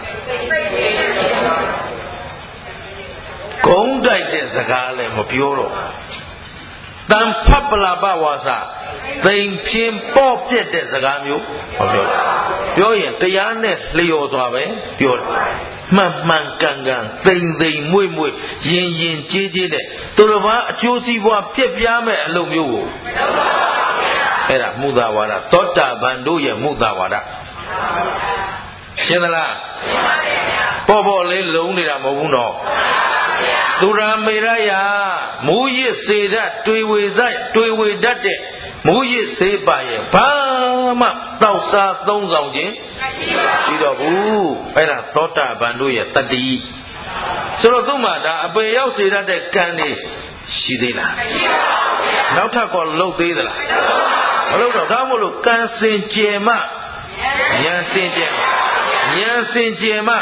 Gondai Nesagale Mabioro Dan Papalaba wasa Then Pim Pop did Nesagamu Mabioro Yoyan Tayane Leo Zabe Bioro Man Gangan Thing they mui mui Yin yin jiji de Turava Josie wa Pip Yame Alumio Era Mudawara Tota Banduya Mudawara Shinala Bobo Le Lunira Moguno Tura Miraya Muyi Seda Tuiwe Zai Tuiwe Date Muyi Sebaye Pama Tausa Tongzongjin Shidobu Era Tota Banduya Tadi Sorotuma Abe Yao Seda de Kandi Shidila Nauta called Low Dela Hello, Damolo, Kansin Jema Yansin Jema Yansin Jema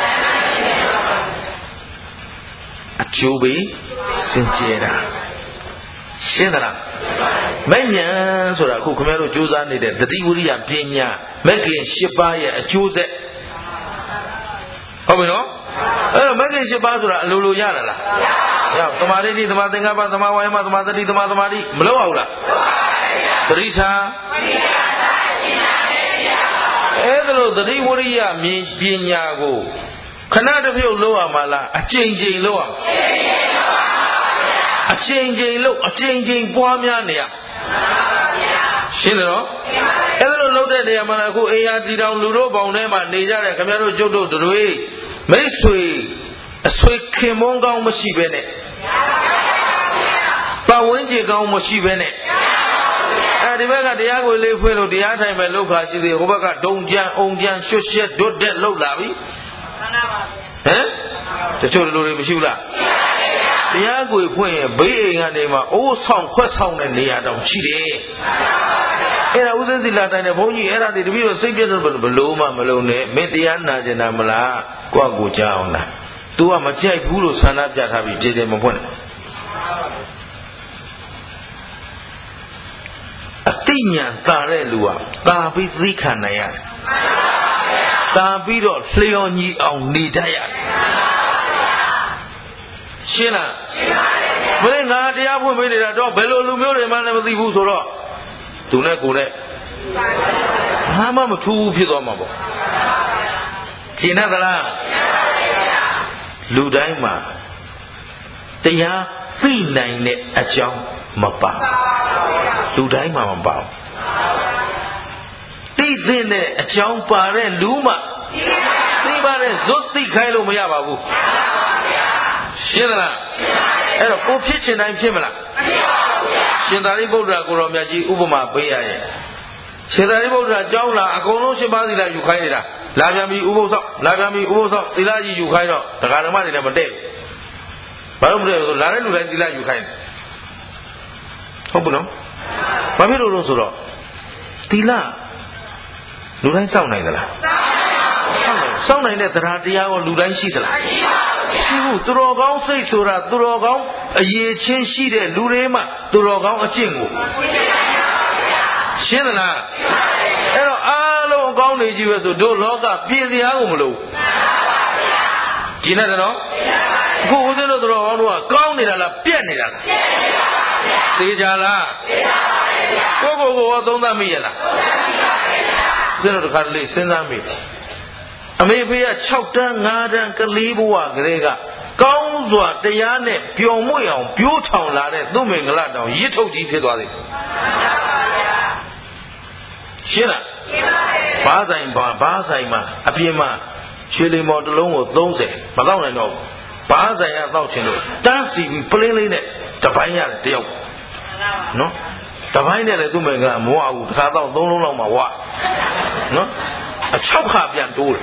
Achubi Sinjera Shinara Manya Sora Kukumero Juza needed the Divuria Pina making Shipaya a Jose. Oh, we know? Oh, making Shipazura Lulu Yara. Yeah, Tomari, the Matingaba, the Mawama, the Madari, the Madamari, Blowola. Teresa Edlo the Divuria means Pinyago. Canada view lower mala, a changing lower. A changing look, a changing Poamiania. Shino Edlo loaded the Amanaco A R T down Luro Bonema, Niger, Camaro Jodo, the way. Maysway, a sweet Kimonga Machibene. Pawinji Gao Machibene. And the Vega de Ago live well, the other time I look at the Hobaka, don't Jan, own Jan, Shushet, don't dead low lavi. Eh? The children of Shula. The Ago is when being a name of all song, quest song, and the Adam Chile. And I was in the Latin of Pony, and I did be a single Baloma Malone, Mediana, Janamala, Quago Jauna. To a Machai Pulu Sanabja have you did him upon it. Atinya Tare Lua, Tabi Rikanaya Tabido Leoni on Nidaya Shina When I have made it at all, Bello Lumio, man of the Busoro. Do not go there. Hamam two Pidomabo Chinadala Ludaima Tia Finine a jump Mapa. Ludai Mama Bow. These in a John Pare Luma. Anybody Zoti Kailo Mayabu. Shina. And a poor kitchen I'm Shimala. Shindari Bodra Goromiaji Ubama Baya. Shindari Bodra Jaula, Agono Shibadi like Ukaida. Lavami Ubosa, Lavami Ubosa, Ilaji Ukaida, the Garamani never day. Barum Larenu and Dila Ukaida. Hope no? Pamiro Rosoro Tila Luran sound like that. Sound like that, Radia or Luran Shitala. Shivu, Turogao say Sura, Turogao, a ye chen sheet, Lurema, Turogao, a chingu. Shinana Ero Alo Goni, you have to do Loga, Pizzi Agumulu. Gina, no? Who was in the Roa, Goni, la Pianida. Tijala Go go go, don't that me. Senator Carly, send me. I may be a chowder, Nadan, Kalibua, Grega. Gauzwa, Diane, Piomoya, Beautown, Lade, Dominglado, Yito Gipidwadi. Shina Bazaim, Bazaima, Apima, Chili Modelon, those, Madonna, no. Bazaya, Vouchino, dancing, plainly, the Paya, deal. No? The Vine to make a more without no longer what? No? A chop up young tool.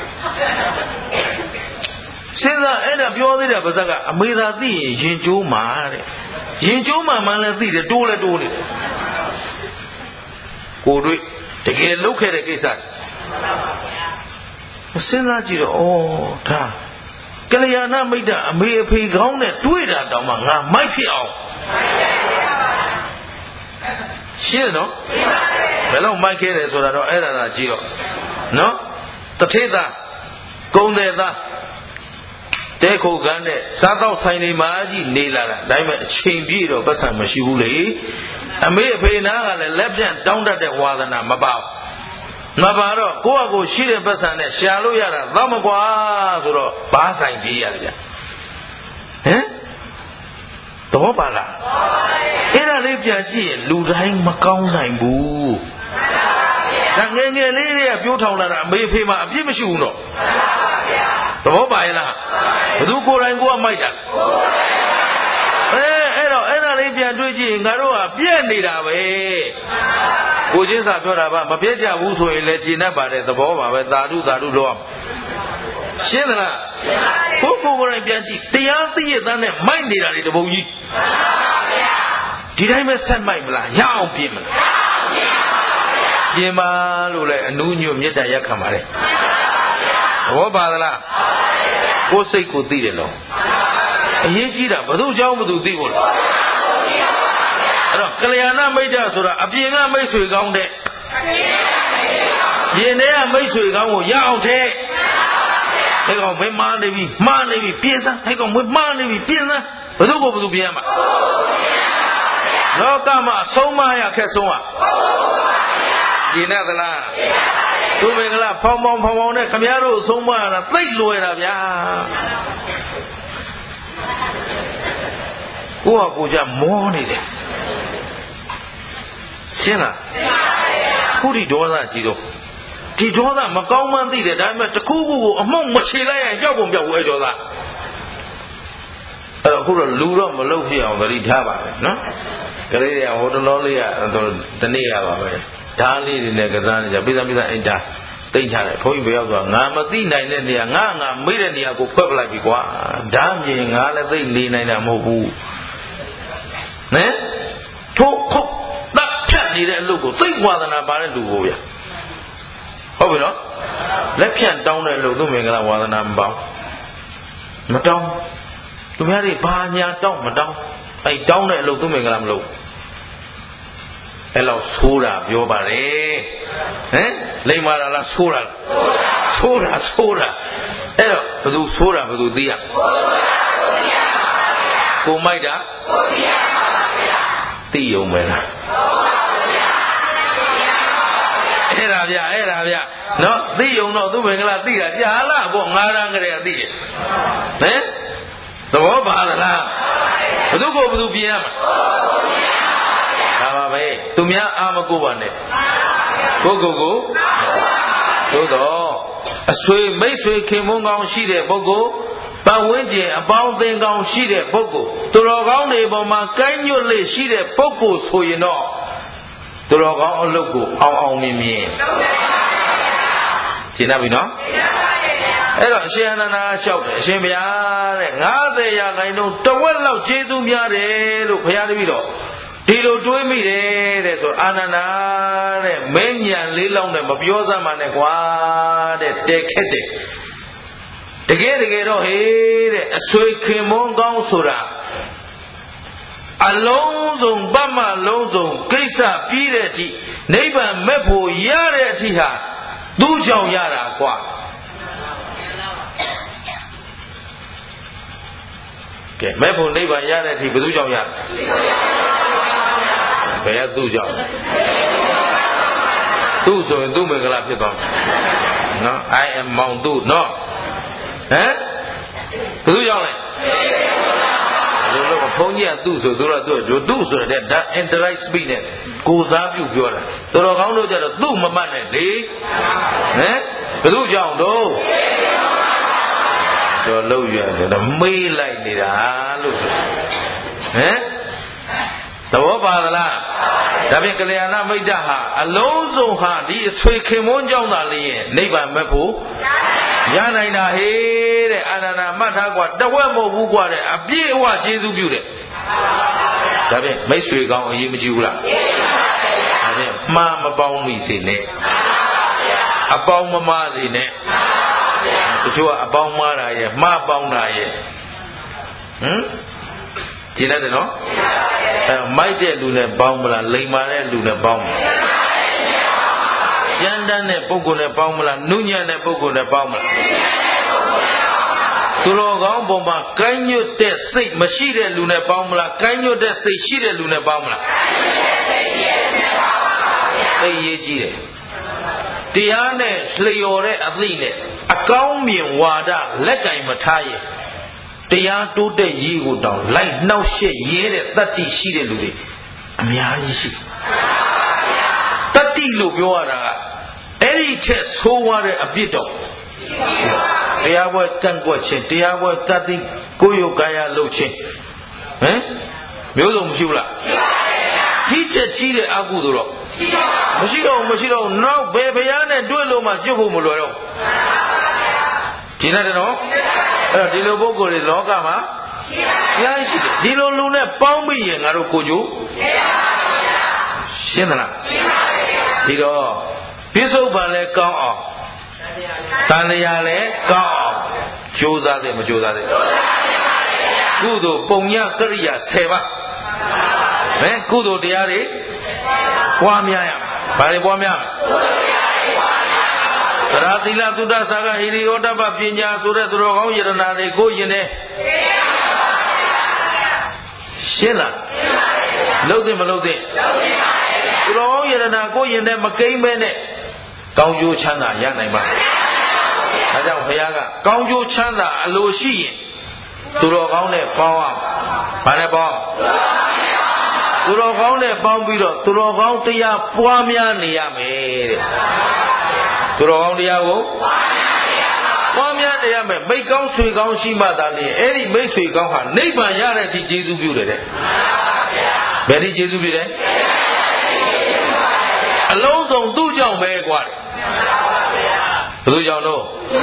Since I end up your little Bazaga, a Mira thee, Jinju Mare. Jinju Mamma, the door at all. Go do it. Take a look at the case. Since I did all time. ကလျာဏမိတ်တာအမေအဖေကောင်းနဲ့တွေ့တာတောင်မှငါမိုက်ဖြစ်အောင်ရှင်းနော်ဘယ်လောက်မိုက်ခဲ့တယ်ဆိုတာတော့အဲ့ဒါသာကြည့်တော့နော်တထေသာကုံတဲ့သားတဲခုကန်းနဲ့စားတော့ဆိုင်နေမှာကြီးနေလာတာဒါပေမဲ့အချိန်ပြည့်တော့ပတ်စံမရှိဘူးလေအမေအဖေနားကလည်းလက်ပြန့်တောင်းတတ်တဲ့ဝါသနာမပါမပါတော့ကိုယ့်အကိုရှိတဲ့ပတ်စံနဲ့ရှာလို့ရတာတော့မကွာဆိုတော့ဘာဆိုင်ပြေးရတယ်ဗျဟမ်တော့ပါလားအဲ့ဒါလေးပြန်ကြည့်ရင်လူတိုင်းမကောင်းနိုင်ဘူးဒါငယ်ငယ်လေးတွေကပြိုးထောင်လာတာအမေအဖေမှာအပြစ်မရှိဘူးတော့သဘောပါရဲ့လားဘသူကိုယ်တိုင်ကိုယ်ကမိုက်တာအဲအဲ့တော့အဲ့ဒါလေးပြန်တွေးကြည့်ရင်ငါတို့ကပြည့်နေတာပဲကိုချင်းစာပြောတာပါမပြည့်ကြဘူးဆိုရင်လည်းကျင့်တတ်ပါတယ်သဘောပါပဲသာဓုသာဓုလို့ရှင်းသလားကိုကိုကိုယ်တိုင်ပြန်ကြည့်တရားသိရတဲ့နဲ့မိုက်နေတာလေတပုံကြီးဒီတိုင်းပဲဆက်မိုက်မလားရအောင်ပြင်မလားပြင်ပါလို့လဲအနူးညွတ်မေတ္တာရက်ခံပါလေသဘောပါသလားကိုယ်စိတ်ကိုသိတယ်လို့အရေးကြီးတာဘသူเจ้าဘသူသိဖို့လားအဲ့တော့ကလျာဏမိတ်တာဆိုတာအပြင်ကမိတ်ဆွေကောင်းတဲ့ပြင်ထဲကမိတ်ဆွေကောင်းကိုရအောင်တဲ့အဲ့ကောင်မင်းမားနေပြီမှားနေပြီပြင်းစမ်းအဲ့ကောင်မင်းမှားနေပြီပြင်းစမ်းဘသူကိုဘသူပြင်ရမှာလောကမှာဆုံးမရခက်ဆုံးอ่ะကျင်ရသလားသူမင်္ဂလာဖောင်းဖောင်းဖောင်းဖောင်းနဲ့ခမရတို့ဆုံးမရတာသိတ်လွယ်တာဗျာကိုကကိုကြမောနေတယ်ရှင်းလားခုဒီဒေါသကြည့်တော့ဒီဒေါသမကောင်းမှန်းသိတယ်ဒါပေမဲ့တခုခုကိုအမှုန့်မချေလိုက်ရင်ကြောက်ကုန်ပြောက်ဘူးအဲ့ဒေါသအဲ့တော့ခုတော့လူတော့မလုပ်ဖြစ်အောင်သတိထားပါမယ်နော်ကလေးတွေကဟိုတလောလေးကတနေ့ရပါပဲဓာတ်လေးတွေနဲ့ကစားနေကြပိဿပိဿအိတ်ဓာတ်တိတ်ထားတယ်ဘုန်းကြီးဘယ်ရောက်သွားငါမသိနိုင်တဲ့နေရာငါငါမေ့တဲ့နေရာကိုဖွက်ပလိုက်ပြီကွာဓာတ်မြင်ငါလည်းသိနေနိုင်တာမဟုတ်ဘူးနဲထိုးခုတ်တပ်ဖြတ်နေတဲ့အလုပ်ကိုသိဝါဒနာပါတဲ့လူကိုဗျဟုတ်ပြီနော်လက်ဖြတ်တောင်းတဲ့အလုပ်သူ့မင်္ဂလာဝါဒနာမပေါမတောင်းသူများတွေဘာညာတောင်းမတောင်းအဲ့တောင်းတဲ့အလုပ်သူ့မင်္ဂလာမလုပ်အဲ့လောက်ဆိုးတာပြောပါတယ်ဟမ်လိမ္မာတာလားဆိုးတာလားဆိုးတာဆိုးတာအဲ့တော့ဘယ်သူဆိုးတာဘယ်သူသိရကိုမိုက်တာသိရုံပဲလားအဲ့ဒါဗျအဲ့ဒါဗျနော်သိရုံတော့သူ့မင်္ဂလာသိတာကြာလားပေါ့ငါးရန်ကလေးသိတယ်ဟမ်သဘောပါသလားဘယ်သူကိုဘယ်သူပြင်ရမှာဒါပါပဲသူများအာမကိုပါနဲ့ကိုကိုကိုသို့တော့အဆွေမိတ်ဆွေခင်မုန်းကောင်းရှိတဲ့ပုဂ္ဂိုလ်ပတ်ဝန်းကျင်အပေါင်းအသင်းကောင်းရှိတဲ့ပုဂ္ဂိုလ်သူတော်ကောင်းတွေပေါ်မှာကိုင်းညွတ်လေရှိတဲ့ပုဂ္ဂိုလ်ဆိုရင်တော့သူတော်ကောင်းအလုပ်ကိုအောင်အောင်မြင်မြင်ရှင်းပြီနော်အဲ့တော့အရှင်အနန္ဒာလျှောက်တယ်အရှင်ဘုရားတဲ့ငါးဆယ်ရာခိုင်နှုန်းတဝက်လောက်ကျေးဇူးများတယ်လို့ဘုရားတပည့်တော်ဒီလိုတွေးမိတယ်တဲ့ဆိုအာနန္ဒာတဲ့မင်းညာလေးလောက်နဲ့မပြောစမ်းပါနဲ့ကွာတဲ့တဲခက်တယ်တကယ်တကယ်တော့ဟေးတဲ့အဆွေခင်မုန်းကောင်းဆိုတာအလုံးစုံပတ်မလုံးစုံကိစ္စပြီးတဲ့အထိနိဗ္ဗာန်မဲ့ဖို့ရတဲ့အထိဟာသူ့ကြောင့်ရတာကွာကဲမဲ့ဖို့နိဗ္ဗာန်ရတဲ့အထိဘယ်သူကြောင့်ရဘယ်ကသူ့ကြောင့်သူ့ဆိုရင်သူ့မင်္ဂလာဖြစ်သွားမယ်နော် I am မောင်သူ့နော်ဟမ်ဘယ်သူကြောင့်လဲဒီလိုဘုန်းကြီးကသူ့ဆိုသူတို့ကသူ့သူ့ဆိုတဲ့ that interest speech နဲ့ကိုစားပြုပြောတာတော်တော်ကောင်းလို့ကြတော့သူ့မမှတ်နဲ့လေဟမ်ဘယ်သူကြောင့်တော့တော်လို့ရတယ်တော့မေးလိုက်နေတာလို့ဟမ်သဘောပါသလားဒါဖြင့်ကလျာဏမိတ်တဟာအလုံးစုံဟာဒီအဆွေခင်မွန်းကြောင့်သာလျင်နိဗ္ဗာန်မဲ့ဖို့ရနိုင်တာဟေးတဲ့အာနန္ဒာမှတ်ထားကွာတဝက်မဟုတ်ဘူးကွာတဲ့အပြည့်အဝကျေးဇူးပြုတယ်ဒါဖြင့်မိတ်ဆွေကောင်းအရေးမကြီးဘူးလားဒါဖြင့်မှားမပေါင်းမိစေနဲ့အပေါင်းမမားစေနဲ့ချို့ကအပေါင်းမှားတာရဲ့မှားပေါင်းတာရဲ့ဟမ်ကြည့်လိုက်တယ်နော်အဲမိုက်တဲ့လူနဲ့ပေါင်းမလားလိမ်မာတဲ့လူနဲ့ပေါင်းမလားရှမ်းတန်းတဲ့ပုဂ္ဂိုလ်နဲ့ပေါင်းမလားနုညံ့တဲ့ပုဂ္ဂိုလ်နဲ့ပေါင်းမလားသူတော်ကောင်းပုံမှာကိုင်းညွတ်တဲ့စိတ်မရှိတဲ့လူနဲ့ပေါင်းမလားကိုင်းညွတ်တဲ့စိတ်ရှိတဲ့လူနဲ့ပေါင်းမလားသိရေးကြည့်တယ်တရားနဲ့လျော်တဲ့အသိနဲ့အကောင်းမြင်ဝါဒလက်ကင်မထားရင်တရားတိုးတက်ရေးကိုတောင်လိုက်နှောက်ရှက်ရဲတဲ့တတ္တိရှိတဲ့လူတွေအများကြီးရှိတတ္တိလို့ပြောရတာကအဲ့ဒီထက်ဆိုးဝါးတဲ့အပြစ်တော့တရားပွဲကန့်ကွက်ခြင်းတရားပွဲကတိကိုယ်ရုပ်ကာယလုပ်ခြင်းဟမ်မျိုးစုံမရှိဘူးလားဒီချက်ကြီးတဲ့အကုသိုလ်တော့မရှိတော့မရှိတော့နောက်ဘယ်ဘုရားနဲ့တွေ့လို့မှကျွတ်ဖို့မလွယ်တော့ဒီနဲ့တနော်အဲ့တော့ဒီလိုပုဂ္ဂိုလ်တွေလောကမှာရှိရှိတယ်ဒီလိုလူနဲ့ပေါင်းပြီးရင်ငါတို့ကိုကြိုးရှင်းသလားဒီတော့ပြစ္ဆုတ်ပံလည်းကောင်းအောင်တန်တရားလည်းကောင်းအောင်ကြိုးစားတယ်မကြိုးစားတယ်ကုသိုလ်ပုံညကရိယာဆယ်ပါးဟဲ့ကုသိုလ်တရားတွေပွားများရဘာတွေပွားများသရသီလသုဒ္ဓဆာကဟိရိယောတပ္ပပညာဆိုတဲ့သူတော်ကောင်းယရနာတွေကိုယင်တယ်ရှင်းလားလုံးသိမလုံးသိသူတော်ကောင်းယရနာကိုယင်တယ်မကိမ့်မဲနဲ့ကောင်းကျိုးချမ်းသာရနိုင်ပါဒါကြောင့်ဘုရားကကောင်းကျိုးချမ်းသာအလိုရှိရင်သူတော်ကောင်းနဲ့ပေါင်းအောင်ဘာနဲ့ပေါင်းသူတော်ကောင်းနဲ့ပေါင်းပြီးတော့သူတော်ကောင်းတရားပွားများနေရမယ်တဲ့သူတော်ကောင်းတရားကိုပွားများနေရမယ်မိတ်ကောင်းဆွေကောင်းရှိမှသာလေအဲ့ဒီမိတ်ဆွေကောင်းဟာနိဗ္ဗာန်ရတဲ့အထိကျေးဇူးပြုတယ်တဲ့ဘယ်ဒီကျေးဇူးပြုတယ်အလုံးစုံသူ့ကြောင့်ပဲကွာဘယ်သူကြောင့်လို့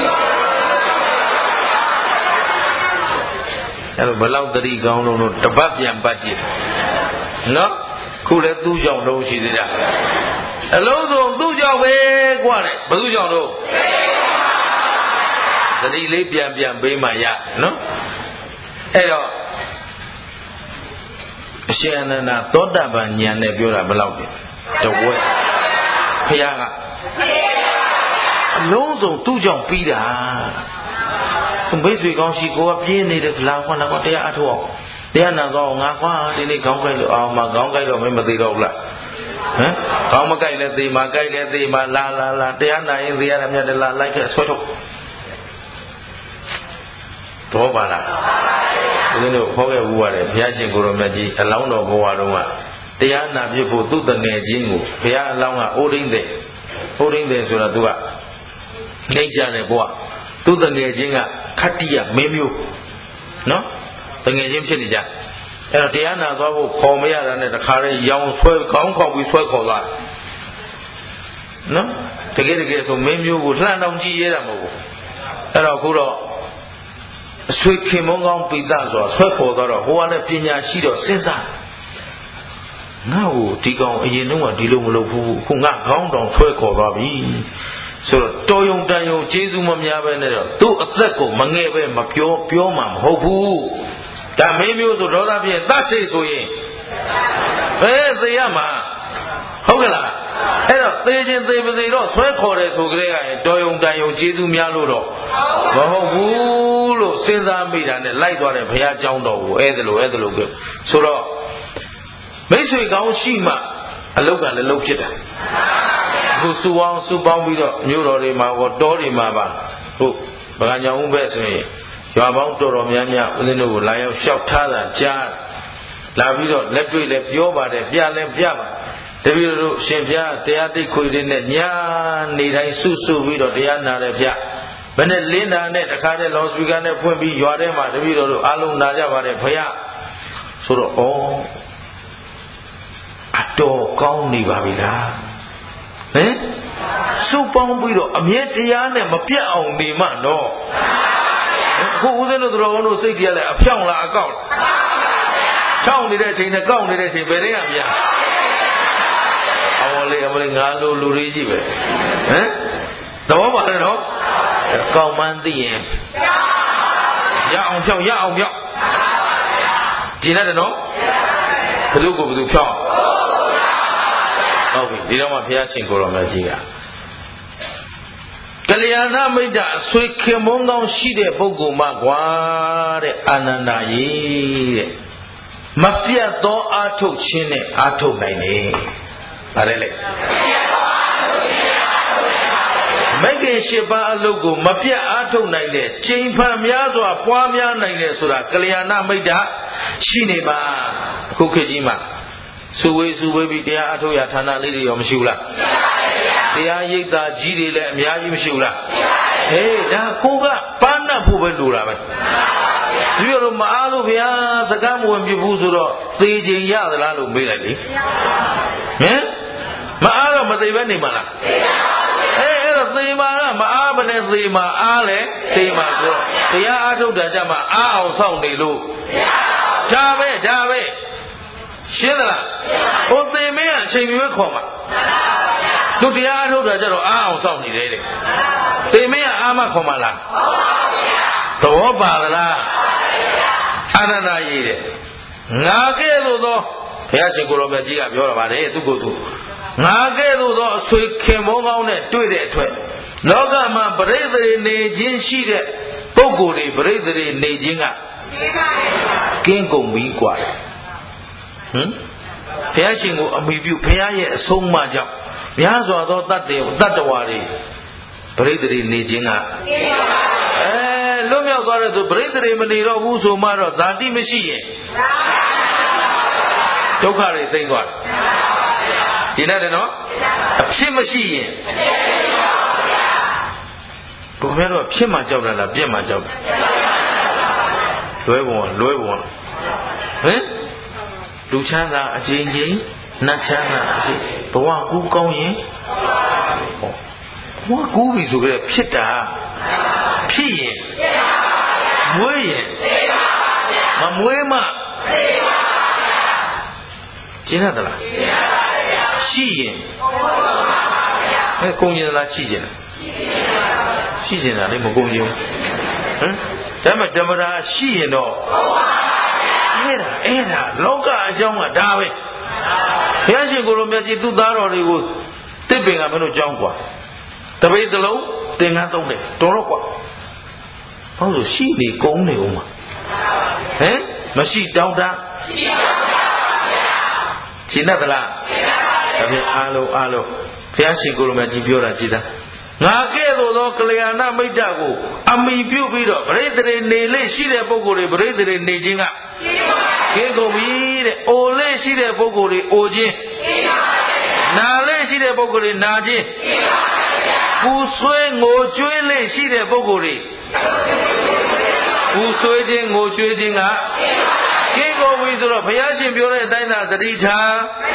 အဲ့ဘယ်လောက်တတိကောင်းလုံးလို့တပတ်ပြန်ပတ်ကြည့်နော်ခုလည်းသူ့ကြောင့်လုံးရှိသေးတာအလုံးစုံသူ့ကြောင့်ပဲကွာတဲ့ဘယ်သူကြောင့်လို့တတိလေးပြန်ပြန်ပေးမှရနော်အဲ့တော့အရှင်အနန္ဒသောတာပန်ဉာဏ်နဲ့ပြောတာဘယ်လောက်လဲတဝက်ဖခင်ကအလုံးစုံသူ့ကြောင့်ပြီးတာသူမိတ်ဆွေကောင်းရှိကိုကပြင်းနေတဲ့ဇလာခွန်းတော့တရားအထောက်တရားနာတော့ငါခွာဒီနေ့ခေါင်းကိုက်လို့အောင်မခေါင်းကိုက်တော့မမသိတော့ဘူးလားဟမ်ခေါင်းမကိုက်လဲသေမှာကိုက်လဲသေမှာလာလာလာတရားနာရင်သေရတာမြတ်တယ်လာလိုက်ခဲ့ဆွဲထုတ်တော့ပါလားဦးဇင်းတို့ခေါ်ခဲ့ဘူးရတယ်ဘုရားရှင်ကိုရောမြတ်ကြီးအလောင်းတော်ဘဝတုန်းကတရားနာပြဖို့သူ့တငယ်ချင်းကိုဘုရားအလောင်းကအိုးရင်းတဲ့အိုးရင်းတဲ့ဆိုတော့သူကနှိမ့်ကြတယ်ဘဝသူ့တငယ်ချင်းကခတ္တိယမင်းမျိုးနော်တငယ်ချင်းဖြစ်နေကြအဲ့တော့တရားနာသွားဖို့ခေါ်မရတာနဲ့တခါတည်းရောင်ဆွဲခေါင်းခေါက်ပြီးဆွဲခေါ်သွားနော်တကယ်တကယ်ဆိုမင်းမျိုးကိုလှမ်းတောင်ကြည့်ရတာမဟုတ်ဘူးအဲ့တော့အခုတော့အဆွေခင်မုန်းကောင်းပိသဆိုတာဆွဲခေါ်သွားတော့ဟိုကလည်းပညာရှိတော့စဉ်းစားငါ့ကိုဒီကောင်အရင်တုန်းကဒီလိုမလုပ်ဘူးခုငါခေါင်းတောင်ဆွဲခေါ်သွားပြီဆိုတော့တော်ယုံတန်ယုံကျေးဇူးမများပဲနဲ့တော့သူ့အသက်ကိုမငဲ့ပဲမပြောပြောမှမဟုတ်ဘူးဒါမင်းမျိုးဆိုဒေါသပြည့်တတ်စိတ်ဆိုရင်ဘယ်သေရမှာဟုတ်ကလားအဲ့တော့သေခြင်းသေပါစေတော့ဆွဲခေါ်တယ်ဆိုကြတဲ့ကရင်တော်ယုံတန်ယုံကျေးဇူးများလို့တော့မဟုတ်ဘူးလို့စဉ်းစားမိတာနဲ့လိုက်သွားတယ်ဘုရားကျောင်းတော်ကိုအဲ့ဒါလိုအဲ့ဒါလိုပြောဆိုတော့မိတ်ဆွေကောင်းရှိမှအလုတ်ကလည်းလုတ်ဖြစ်တာအခုစူအောင်စူပေါင်းပြီးတော့မြို့တော်တွေမှာကောတောတွေမှာပါဟုတ်ဗကညောင်ဦးပဲဆိုရင်ရွာပေါင်းတော်တော်များများဦးဇင်းတို့ကိုလာရောက်လျှောက်ထားတာကြားလာပြီးတော့လက်တွေ့လည်းပြောပါတယ်ပြလည်းပြပါတပည့်တို့ရှင်ပြတရားသိခွေတွေနဲ့ညာနေတိုင်းစုစုပြီးတော့တရားနာတယ်ဗျမနဲ့လင်းတာနဲ့တခါတည်းလောင်စပီကာနဲ့ဖွင့်ပြီးရွာထဲမှာတပည့်တို့အားလုံးနာကြပါတယ်ဘုရားဆိုတော့ဩအတော်ကောင်းနေပါပြီလားဟင်စုပေါင်းပြီးတော့အမြဲတရားနဲ့မပြတ်အောင်နေမှတော့ခုဦးဇင်းတို့တော်ကောင်းတို့စိတ်ကြီးလည်းအဖြောင်းလားအကောက်လားဖြောင်းနေတဲ့အချိန်နဲ့ကောက်နေတဲ့အချိန်ဘယ်တည်းကများအဝလေးအမလေးငါလိုလူတွေကြီးပဲဟမ်သဘောပါတယ်နော်ကောင်းမှန်းသိရင်ရအောင်ဖြောက်ရအောင်ဖြောက်ကျင်တယ်နော်ဘယ်သူကိုဘယ်သူဖြောက်ဟုတ်ပြီဒီတော့မှဘုရားရှင်ကိုယ်တော်မြတ်ကြီးကကလျာဏမိတ်္တအဆွေခင်မုန်းကောင်းရှိတဲ့ပုဂ္ဂိုလ်မှကွာတဲ့အာနန္ဒာရေတဲ့မပြတ်သောအာထုတ်ခြင်းနဲ့အာထုတ်နိုင်တယ်ဗါတယ်လေမဂ္ဂင်၈ပါးအလုပ်ကိုမပြတ်အာထုတ်နိုင်တဲ့ကျင့်ဖန်များစွာပွားများနိုင်တယ်ဆိုတာကလျာဏမိတ်္တရှိနေပါအခုခေတ်ကြီးမှာစုဝေးစုဝေးပြီးတရားအထုတ်ရဌာနလေးတွေရောမရှိဘူးလားတရားရိပ်သာကြီးတွေလည်းအများကြီးမရှိဘူးလားဟေးဒါကိုကပန်းနှံ့ဖို့ပဲလိုတာပဲဒီလိုမအားလို့ဗျာစကားမဝင်ပြဘူးဆိုတော့သေခြင်းရသလားလို့မေးလိုက်လေဟင်မအားတော့မသိပဲနေမှာလားအေးအဲ့တော့သေမာကမအားမနဲ့သေမာအားလေသေမာဆိုတော့တရားအထုတ်တာကြမှာအားအောင်စောင့်နေလို့ဒါပဲဒါပဲရှင်းသလားဟိုသေမင်းကအချိန်မျိုးခေါ်မှာသူတရားအထုတ်တာကြတော့အားအောင်စောင့်နေတယ်တဲ့သေမင်းကအားမခေါ်မှာလားသဘောပါသလားအာနန္ဒာရေးတဲ့ငါကဲ့သို့သောဘုရားရှင်ကိုယ်တော်မြတ်ကြီးကပြောတာပါတယ်သူကိုယ်သူငါကဲ့သို့သောအဆွေခင်မုန်းကောင်းနဲ့တွေ့တဲ့အတွက်လောကမှာပရိသေတွေနေခြင်းရှိတဲ့ပုဂ္ဂိုလ်တွေပရိသေတွေနေခြင်းကကင်းကုန်ပြီกว่าဟမ်ဘုရားရှင်ကိုအမိပြုဘုရားရဲ့အဆုံးအမကြောင့်များစွာသောတတ်တယ်တတ္တဝါတွေပရိသေတွေနေခြင်းကအဲလွတ်မြောက်သွားတဲ့ဆိုပရိသေတွေမနေတော့ဘူးဆိုမှတော့ဇာတိမရှိရင်ဒုက္ခတွေသိမ့်သွားတယ်ကျင်တယ်နော်အဖြစ်မရှိရင်ဘုရားတော့ဖြစ်မှကြောက်တာလားပြက်မှကြောက်တာလွဲပုံလွဲပုံဟင်လူချမ်းသာအချင်းချင်းနတ်ချမ်းသာအချင်းဘဝကူးကောင်းရင်ဘဝကူးပြီဆိုကြတဲ့ဖြစ်တာဖြစ်ရင်မွေးရင်မမွေးမှကျင်းရသလားရှိရင်အဲကုန်ရင်လားရှိကျင်ရှိကျင်တာလည်းမကုန်ရင်ဟမ်ဒါမှဓမ္မတာရှိရင်တော့အဲ့ဒါအဲ့ဒါလောကအကြောင်းကဒါပဲဘုရားရှင်ကိုယ်တော်မြတ်ကြီးသူ့သားတော်တွေကိုတစ်ပင်ကမင်းတို့ကြောင်းกว่าတပိတ်သလုံးသင်္ကန်းသုံးတယ်တော်တော့กว่าဘာလို့ရှိနေကုန်းနေဦးမှာဟမ်မရှိတောင်းတရှိပါဗျာရှင်းတတ်လားရှင်းပါပါဒါဖြင့်အားလုံးအားလုံးဘုရားရှင်ကိုယ်တော်မြတ်ကြီးပြောတာကြည်သားငါကဲ့သို့သောကလျာဏမိတ်္တကိုအမိပြုပြီးတော့ပရိသေတွေနေလေရှိတဲ့ပုဂ္ဂိုလ်တွေပရိသေတွေနေခြင်းကကဲကုန်ပြီတဲ့အိုလေရှိတဲ့ပုဂ္ဂိုလ်တွေအိုခြင်းနာလေရှိတဲ့ပုဂ္ဂိုလ်တွေနာခြင်းပူဆွေးငိုကြွေးလေရှိတဲ့ပုဂ္ဂိုလ်တွေပူဆွေးခြင်းငိုကြွေးခြင်းကကဲကုန်ပြီဆိုတော့ဘုရားရှင်ပြောတဲ့အတိုင်းသာသတိထား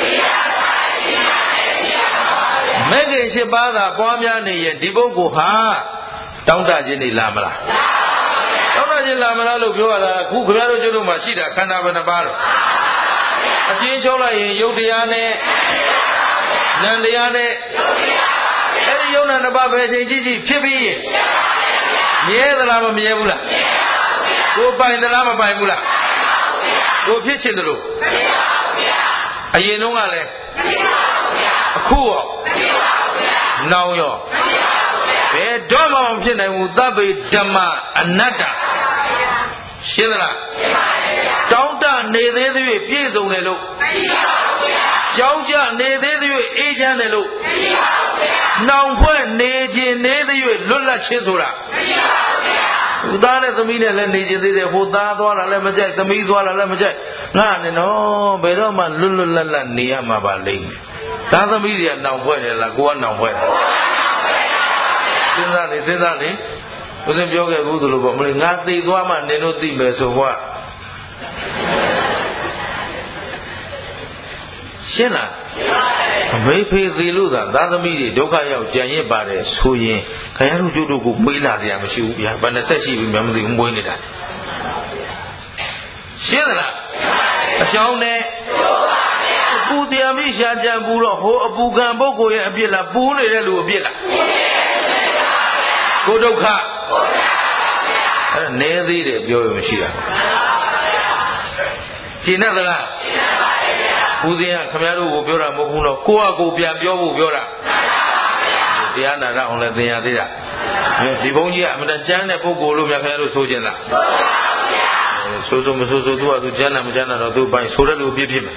မဂ္ဂင်၈ပါးသာပွားများနေရင်ဒီပုဂ္ဂိုလ်ဟာတောင်းတခြင်းနေလာမလားတောင်းတခြင်းလာမလားလို့ပြောရတာအခုခင်ဗျားတို့ကျုပ်တို့မှာရှိတာခန္ဓာဘယ်နှပါးတော့အကျဉ်းချုပ်လိုက်ရင်ယုတ်တရားနဲ့နံတရားနဲ့အဲ့ဒီယုတ်နံတစ်ပါးပဲချိန်ကြည့်ကြည့်ဖြစ်ပြီးရင်မြဲသလားမမြဲဘူးလားကိုပိုင်သလားမပိုင်ဘူးလားကိုဖြစ်ချင်တယ်လို့အရင်တုန်းကလည်းအခုရောနောင်ရောဘယ်တော့မှမဖြစ်နိုင်ဘူးသဗ္ဗေဓမ္မအနတ္တရှင်းသလားတောင်းတနေသေးသေးပြည့်စုံတယ်လို့ကြောင်းကြနေသေးသေးအေးချမ်းတယ်လို့နောင်ဖွဲ့နေခြင်းနေသေးလွတ်လပ်ခြင်းဆိုတာဟိုသားနဲ့သမီးနဲ့လည်းနေခြင်းသေးတယ်ဟိုသားသွားတာလည်းမကြိုက်သမီးသွားတာလည်းမကြိုက်ငါနဲ့နော်ဘယ်တော့မှလွတ်လွတ်လပ်လပ်နေရမှာပါလိမ့်မယ်သားသမီးတွေကနောင်ဖွဲ့တယ်လားကိုကနောင်ဖွဲ့တယ်စဉ်းစားနေစဉ်းစားနေဦးဇင်းပြောခဲ့ဘူးသလိုပေါ့မလို့ငါသိသွားမှနင်တို့သိမယ်ဆိုကွာရှင်းလားအမေဖေးသေးလို့သာသားသမီးတွေဒုက္ခရောက်ကြံရစ်ပါတယ်ဆိုရင်ခင်ဗျားတို့ကျုပ်တို့ကိုမေးလာစရာမရှိဘူးဗျာဘယ်နှဆက်ရှိပြီမှမသိဘူးမွေးနေတာရှင်းလားအကြောင်းနဲ့ပူတရားမိရှာကြံပူတော့ဟိုအပူခံပုဂ္ဂိုလ်ရဲ့အပြစ်လားပူနေတဲ့လူအပြစ်လားကိုဒုက္ခအဲ့ဒါနေသေးတယ်ပြောရင်မရှိတာကျင်တ်သလားဦးဇင်းကခင်ဗျားတို့ကိုပြောတာမဟုတ်ဘူးတော့ကိုယ့်အကိုပြန်ပြောဖို့ပြောတာတရားနာရအောင်လည်းသင်ရသေးတာဒီဘုန်းကြီးကအမှန်တန်ကျမ်းတဲ့ပုဂ္ဂိုလ်လို့များခင်ဗျားတို့ဆိုချင်လားဆိုဆိုမဆိုဆိုသူကသူကျမ်းနာမကျမ်းနာတော့သူပိုင်ဆိုတဲ့လူပြစ်ဖြစ်မယ်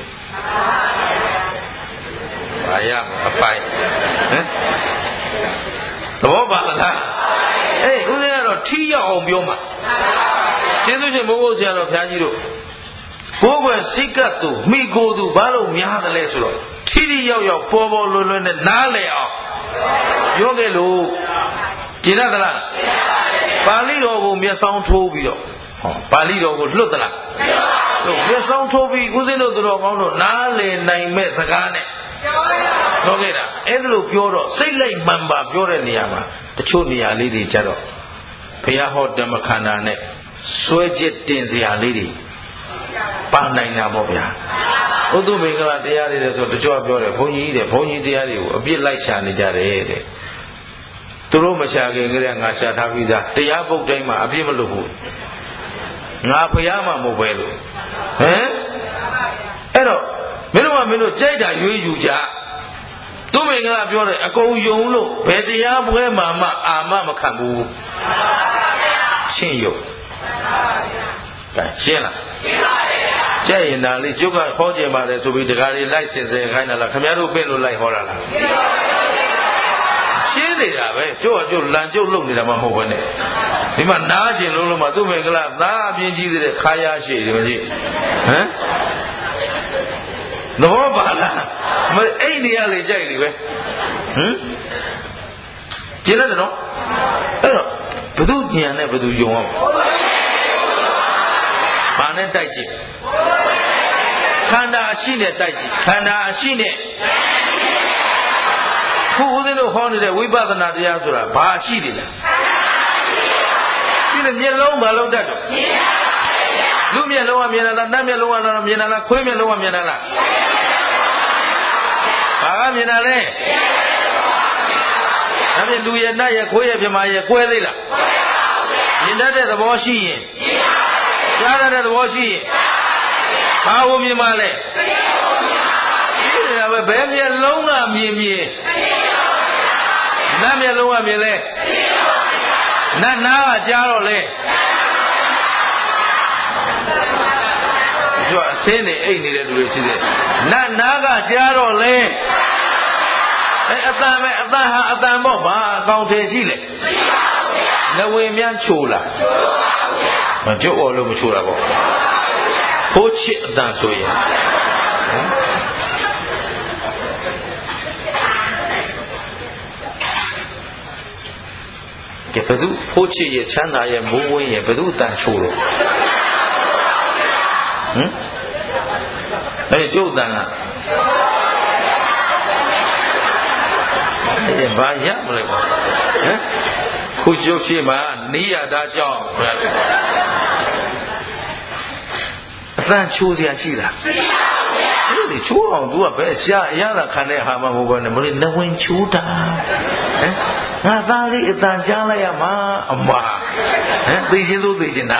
ဘာရမအပိုင်ဟမ်သဘောပါလားအေးဦးဇင်းကတော့ထီးရောက်အောင်ပြောမှာကျေးဇူးရှင်ဘုန်းဘုရားဆရာတော်ဘုရားကြီးတို့ဘိုးဘွယ်စိတ်ကတ်သူမိကိုသူဘာလို့များတယ်လဲဆိုတော့ထီးထီးရောက်ရောက်ပေါ်ပေါ်လွယ်လွယ်နဲ့နားလည်အောင်ပြောခဲ့လို့ကျင်တတ်လားပါဠိတော်ကိုမျက်စောင်းထိုးပြီးတော့ဟောပါဠိတော်ကိုလွတ်သလားဟုတ်မျက်စောင်းထိုးပြီးဦးဇင်းတို့တော်ကောင်းတို့နားလည်နိုင်မဲ့စကားနဲ့ပြောခဲ့တာအဲ့ဒါလို့ပြောတော့စိတ်လိုက်မှန်ပါပြောတဲ့နေရာမှာတချို့နေရာလေးတွေကြတော့ဘုရားဟောဓမ္မခန္ဓာနဲ့စွဲจิตတင်စရာလေးတွေပါနိုင်တာပေါ့ဗျာဥဒ္ဓမင်္ဂလာတရားတွေဆိုတချို့ကပြောတယ်ဘုန်းကြီးတဲ့ဘုန်းကြီးတရားတွေကိုအပြစ်လိုက်ရှာနေကြတယ်တဲ့သူတို့မရှာခင်ကလေးငါရှာထားပြီးသားတရားပုတ်တိုင်းမှာအပြစ်မလုပ်ဘူးငါဘုရားမှမဟုတ်ပဲလို့ဟမ်အဲ့တော့မင်းတို့ကမင်းတို့ကြိုက်တာရွေးယူကြသူမင်္ဂလာပြောတယ်အကုန်ယုံလို့ဘယ်တရားပွဲမှာမှအာမမခံဘူးရှင်းယုံဒါရှင်းလားရှင်းပါပြီကြည့်ရင်ဒါလေးကျုပ်ကဟောကြပါတယ်ဆိုပြီးတခါလေးလိုက်စင်စင်ခိုင်းတာလားခင်ဗျားတို့ပြင်လို့လိုက်ဟောတာလားရှင်းနေတာပဲကျုပ်ကကျုပ်လန်ကျုပ်လုံနေတာမှမဟုတ်ဘဲနဲ့ဒီမှာနားကျင်လို့လို့မှသူ့မင်္ဂလာသားအပြင်းကြီးတဲ့ခါရရှိတယ်မကြီးဟမ်သဘောပါလားမအဲ့ဒီရလေကြိုက်လေပဲဟမ်ကျင်းတယ်နော်အဲ့တော့ဘုသူဉာဏ်နဲ့ဘုသူယုံအောင်ဘာနဲ့တိုက်ကြည့်ခန္ဓာအရှိနဲ့တိုက်ကြည့်ခန္ဓာအရှိနဲ့ခုဦးဇင်းတို့ဟောနေတဲ့ဝိပဿနာတရားဆိုတာဘာရှိတယ်လဲဒီလေမျက်လုံးမလုံးတတ်တော့လူမျက်လုံးကမြင်လာလားနတ်မျက်လုံးကမြင်လာလားခွေးမျက်လုံးကမြင်လာလားဘာကမြင်လာလဲဒါဖြင့်လူရဲ့နတ်ရဲ့ခွေးရဲ့ပြမရဲ့ကွဲသေးလားမြင်တတ်တဲ့သဘောရှိရင်ကြားတဲ့သဘောရှိရင်ဘာကိုမြင်ပါလဲဒီလိုပဲဘယ်မျက်လုံးကမြင်မြင်နတ်မျက်လုံးကမြင်လဲနတ်နားကကြားတော့လဲကျွတ်အစင်းနေအိတ်နေတဲ့လူတွေရှိတယ်နတ်နားကကြားတော့လဲအဲအတန်ပဲအတန်ဟာအတန်ပေါ့ဘာအကောင်ထည်ရှိလဲနဝင်များချိုလားမကြွအော်လို့မချိုတာပေါ့ဖိုးချစ်အတန်ဆိုရင်ကဲဘယ်သူဖိုးချစ်ရဲ့ချမ်းသာရဲ့မိုးဝင်းရဲ့ဘယ်သူအတန်ချိုလို့ဟမ်အဲ့ကျုပ်တန်ကအဲ့ဘာရမလဲပေါ့ဟမ်ခုကျုပ်ရှိမှနေရတာကြောင့်အတန်ချိုးစရာရှိတာအဲ့ဒီချိုးအောင်သူကပဲရှားအရသာခံတဲ့ဟာမှမဟုတ်ဘူးနဲ့မလို့နဝင်ချိုးတာဟမ်ငါသားလေးအတန်ကြားလိုက်ရမှာအမဟမ်သိချင်းစိုးသိချင်းတာ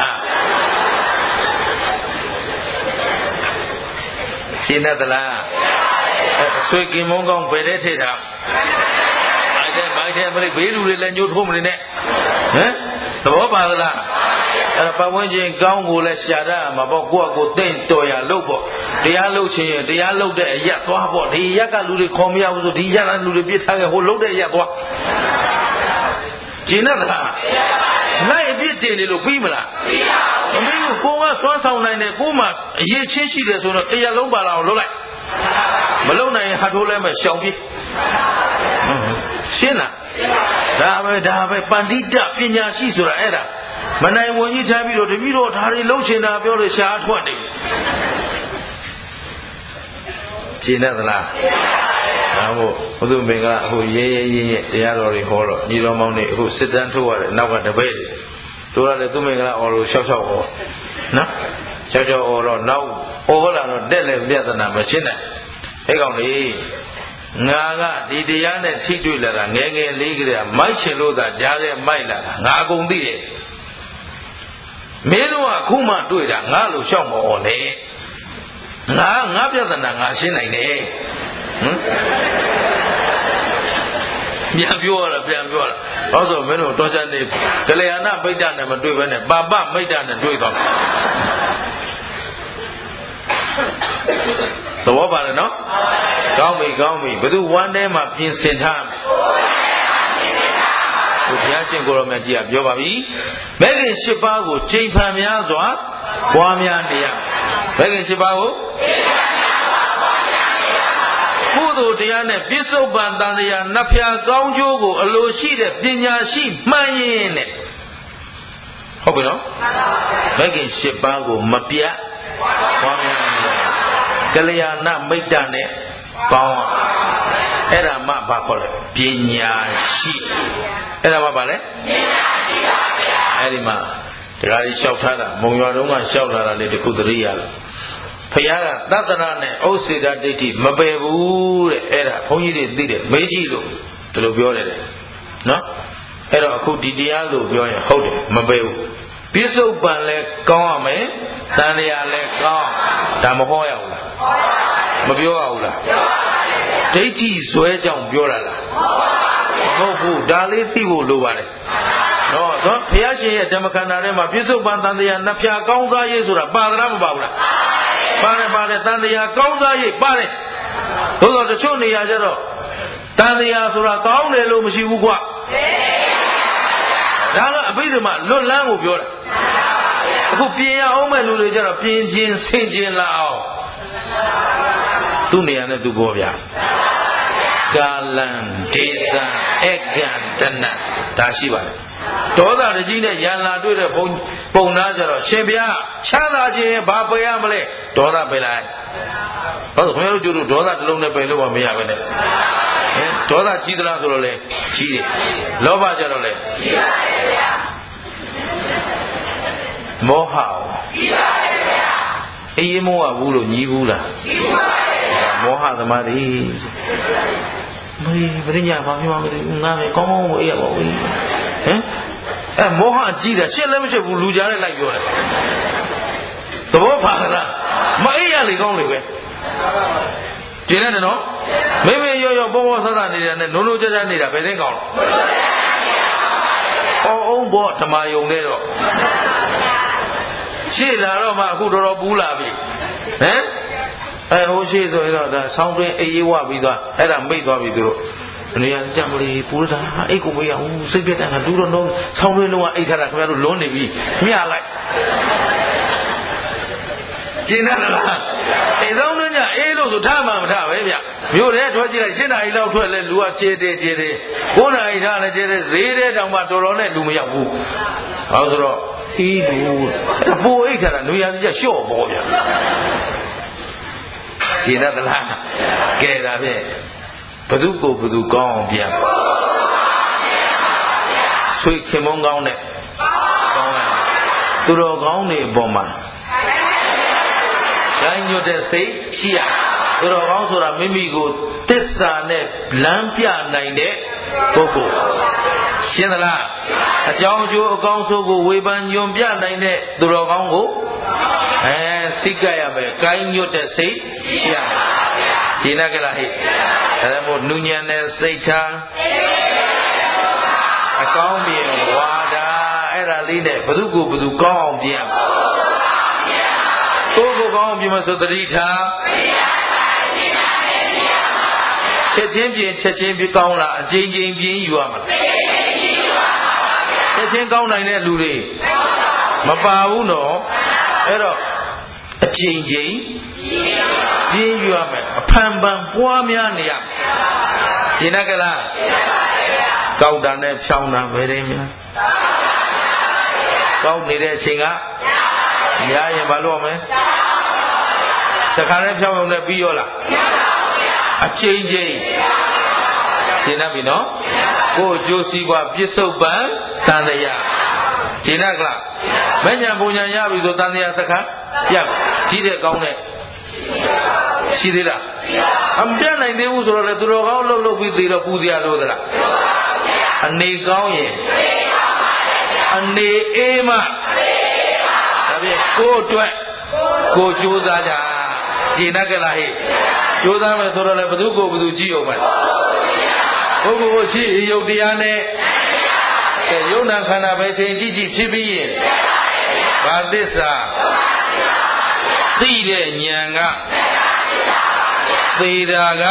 ရှင်းတတ်လားဆွေကင်မုန်းကောင်းဘယ်တဲ့ထိတာဘိုက်တဲ့ဘိုက်တဲ့မလေးဘေးလူတွေလည်းညှို့ထိုးမနေနဲ့ဟမ်သဘောပါသလားအဲ့ဒါပတ်ဝန်းကျင်ကောင်းကိုလည်းရှာတတ်မှာပေါ့ကိုယ့်အကိုတင့်တော်ရလို့ပေါ့တရားလုပ်ချင်ရင်တရားလုပ်တဲ့အရက်သွားပေါ့ဒီရက်ကလူတွေခေါ်မရဘူးဆိုဒီရက်ကလူတွေပြစ်ထားခဲ့ဟိုလုပ်တဲ့အရက်သွားကျင်းတတ်လားလိုက်အပြစ်တင်နေလို့ပြီးမလားပြီးပါဘူးမပြီးဘူးကိုကစွမ်းဆောင်နိုင်တယ်ကိုမှအရေးချင်းရှိတယ်ဆိုတော့တရားလုံးပါလာအောင်လုပ်လိုက်မလုပ်နိုင်ရင်ဟာထိုးလဲမဲ့ရှောင်ပြေးရှင်းလားဒါပဲဒါပဲပန္တိတပညာရှိဆိုတာအဲ့ဒါမနိုင်ဝင်ကြီးထားပြီးတော့တပည့်တော်ဒါတွေလှုပ်ချင်တာပြောလို့ရှားထွက်နေကျင်းတတ်သလားဒါမို့ဘုသူမင်္ဂလာအခုရဲရဲရင်းရဲ့တရားတော်တွေဟောတော့ညီတော်မောင်တွေအခုစစ်တမ်းထုတ်ရတယ်နောက်ကတပည့်တွေတို့ရတယ်သူမင်္ဂလာအော်လို့ရှောက်ရှောက်ဟောနော်ရှောက်ရှောက်ဟောတော့နောက်ဟောလာတော့တက်လေပြဿနာမရှင်းနိုင်အဲ့ကောင်လေးငါကဒီတရားနဲ့ထိတွေ့လာတာငယ်ငယ်လေးကလေးမိုက်ချင်လို့သာကြားတဲ့မိုက်လာတာငါအကုန်သိတယ်မင်းတို့ကခုမှတွေ့တာငါလို့ရှောက်မအောင်လေငါငါပြဿနာငါရှင်းနိုင်တယ်ဟမ်ပြန်ပြောရပြန်ပြောရဟောဆိုမင်းတို့တော်ချန်နေကလျာဏမိတ်တနဲ့မတွေ့ဘဲနဲ့ပါပမိတ်တနဲ့တွေ့တော့သဘောပါလေနော်ကောင်းပြီကောင်းပြီဘယ်သူဝမ်းထဲမှာပြင်ဆင်ထားဘုရားရှင်ကိုရောမြတ်ကြီးကပြောပါပြီမဂ္ဂင်၈ပါးကိုချိန်ဖန်များစွာပွားများနေရမဂ္ဂင်၈ပါးကိုကုသိုလ်တရားနဲ့ပြစ္ဆုတ်ပန်တန်တရားနတ်ဖျားကောင်းကျိုးကိုအလိုရှိတဲ့ပညာရှိမှန်ရင်နဲ့ဟုတ်ပြီနော်မဂ္ဂင်၈ပါးကိုမပြတ်ပွားများနေရကလျာဏမိတ်တနဲ့ပေါင်းအဲ့ဒါမှဘာခေါ်လဲပညာရှိအဲ့ဒါမှဘာလဲပညာရှိပါဗျာအဲ့ဒီမှာတရားကြီးလျှောက်ထားတာမုံရွာတုန်းကလျှောက်လာတာလေတခုသတိရလို့ဖခင်ကသတ္တရနဲ့ဥစ္စေတဒိဋ္ဌိမပယ်ဘူးတဲ့အဲ့ဒါဘုန်းကြီးတွေသိတယ်မေးကြည့်လို့ဒီလိုပြောတယ်နော်အဲ့တော့အခုဒီတရားလို့ပြောရင်ဟုတ်တယ်မပယ်ဘူးပြစ္ဆုတ်ပံလဲကောင်းရမယ်တန်ရာလဲကောင်းဒါမဟောရဘူးလားမပြောရဘူးလားဒိဋ္ဌိဇွဲကြောင့်ပြောတာလားမဟုတ်ဘူးဒါလေးသိဖို့လိုပါတယ်နော်တော့ဘုရားရှင်ရဲ့ဓမ္မခန္ဓာထဲမှာပြစ္ဆုတ်ပံတန်ရာနှစ်ဖြာကောင်းစားရေးဆိုတာပါသလားမပါဘူးလားပါတယ်ပါတယ်တန်ရာကောင်းစားရေးပါတယ်သို့တော့တချို့နေရာကျတော့တန်ရာဆိုတာကောင်းတယ်လို့မရှိဘူးကွာဒါကအဘိဓမ္မာလွတ်လန်းကိုပြောတာအခုပြင်ရအောင်မဲ့လူတွေကျတော့ပြင်ချင်းဆင်ချင်းလာအောင်သူ့နေရာနဲ့သူပေါ်ဗျာကာလံဒေသံဧကံတဏဒါရှိပါတယ်ဒေါသတကြီးနဲ့ရန်လာတွေ့တဲ့ဘုံပုံသားကျတော့ရှင်ဗျာချမ်းသာခြင်းဘာပယ်ရမလဲဒေါသပယ်လိုက်ဟုတ်ခင်ဗျားတို့ကျတို့ဒေါသတစ်လုံးနဲ့ပယ်လို့မရပဲနဲ့ဟင်ဒေါသကြီးသလားဆိုတော့လေကြီးတယ်လောဘကျတော့လေကြီးပါတယ်ဗျာမောဟကြီးပါတယ်ဗျာအေးမောဟဘူးလို့ညီးဘူးလားညီးပါတယ်ဗျာမောဟသမားတွေမေးပရိညာဘာဖြစ်မှမသိဘူးငါပဲကောင်းကောင်းကိုအေးရပါဘူးဟမ်အဲမောဟကြီးတယ်ရှင်းလည်းမရှိဘူးလူကြားနဲ့လိုက်ပြောတယ်သဘောပါလားမအေးရလေကောင်းလေပဲကျင်းတယ်နော်မိမိရောရောပေါ်ပေါ်ဆဆနေတာနဲ့လုံးလုံးကြကြနေတာဘယ်သိကောင်းလဲအော်အောင်ဘောဓမ္မယုံနဲ့တော့ရှေ့လာတော့မှအခုတော်တော်ပူးလာပြီဟမ်အဲဟိုရှေ့ဆိုရင်တော့ဒါဆောင်းတွင်းအေးအေးဝပြီးသွားအဲ့ဒါမိတ်သွားပြီသူတို့နေရာကြမလို့ပူရတာအိတ်ကိုမရဘူးစိတ်ပြတ်တာကလူတော့လုံးဆောင်းတွင်းလုံးကအိတ်ထားတာခင်ဗျားတို့လွန်းနေပြီမျှလိုက်ကျင်းတယ်လားအေးဆုံးတော့ညအေးလို့ဆိုထားမှမထားပဲဗျမြို့ထဲထွက်ကြည့်လိုက်ရှင်းနာရီလောက်ထွက်လဲလူကခြေတယ်ခြေတယ်ကိုးနာရီထားလဲခြေတယ်ဈေးထဲတောင်မှတော်တော်နဲ့လူမရောက်ဘူးဟောဆိုတော့အေးလို့ပိုအိတ်ထားတာနွေရာကြီးကလျှော့ပေါ်ဗျရှင်းတယ်လားကဲဒါဖြင့်ဘသူကိုဘသူကောင်းအောင်ပြန်ဆွေခင်မုန်းကောင်းတဲ့ကောင်းရသူတော်ကောင်းတွေအပေါ်မှာဂိုင်းညွတ်တဲ့စိတ်ရှိရသူတော်ကောင်းဆိုတာမိမိကိုသစ္စာနဲ့လမ်းပြနိုင်တဲ့ပုဂ္ဂိုလ်ရှင်းသလားအကြောင်းအကျိုးအကောင်းဆိုးကိုဝေဖန်ညွန်ပြနိုင်တဲ့သူတော်ကောင်းကိုအဲစိတ်ကရမယ်ဂိုင်းညွတ်တဲ့စိတ်ရှိရရှင်းကြလားဟဲ့ဒါမို့နုညံတဲ့စိတ်ထားအကောင်းမြင်ဝါဒအဲ့ဒါလေးနဲ့ဘသူကိုဘသူကောင်းအောင်ပြန်ကိုယ်ကိုကောင်းအောင်ပြင်မဆိုတတိထားချက်ချင်းပြင်ချက်ချင်းပြကောင်းလာအချိန်ချင်းပြင်းယူရမှာချက်ချင်းကောင်းနိုင်တဲ့လူတွေမပါဘူးနော်အဲ့တော့အချိန်ချင်းပြင်းယူရမယ်အဖန်ဖန်ပွားများနေရရှင်းတတ်လားကောက်တာနဲ့ဖြောင်းတာပဲတယ်များကောက်နေတဲ့အချိန်ကရရင်ဘာလို့ရမလဲတခါနဲ့ဖြောင်းရုံနဲ့ပြီးရောလားအချိန်ချင်းရှင်းတတ်ပြီနော်ကိုယ်ကျိုးစည်းကွာပြစ္ဆုတ်ပံတန်တရားရှင်းတတ်လားမဉ္ဇဉ်ပူညာရပြီဆိုတန်တရားစခန်းပြတ်ကြီးတဲ့ကောင်းတဲ့ရှိသေးလားအပြတ်နိုင်သေးဘူးဆိုတော့လေသူတော်ကောင်းလှုပ်လှုပ်ပြီးသေးတော့ပူစရာလိုသလားအနေကောင်းရင်အနေအေးမှဒါဖြင့်ကိုယ်အတွက်ကိုကြိုးစားကြရှင်းတတ်ကြလားဟဲ့ကြိုးစားမယ်ဆိုတော့လေဘသူကိုဘသူကြည့်အောင်မယ်ပုဂ္ဂိုလ်ကိုရှိယုတ်တရားနဲ့ယုံနာခန္ဓာပဲချိန်ကြည့်ကြည့်ဖြစ်ပြီးရင်ဘာသစ္စာသိတဲ့ဉာဏ်ကသေတာက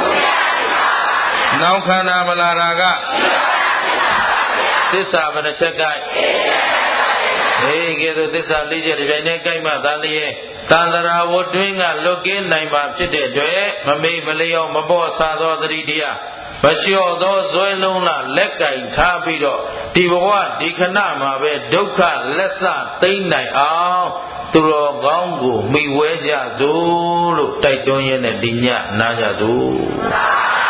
နောက်ခန္ဓာမလာတာကသစ္စာဘယ်နှချက်ကဲဟေးကဲသို့သစ္စာလေးချက်ဒီပိုင်းနဲ့ကြိုက်မှသာလျက်သန္တရာဝတွင်းကလွတ်ကင်းနိုင်ပါဖြစ်တဲ့အတွက်မမေ့မလျော့မပေါ့ဆာသောသတိတရားမလျှော့သောဇွဲလုံးလားလက်ကင်ထားပြီးတော့ဒီဘဝဒီခဏမှာပဲဒုက္ခလက်စသိမ့်နိုင်အောင်သူတော်ကောင်းကိုမိဝဲကြစို့လို့တိုက်တွန်းရင်းနဲ့ဒီညနာကြစို့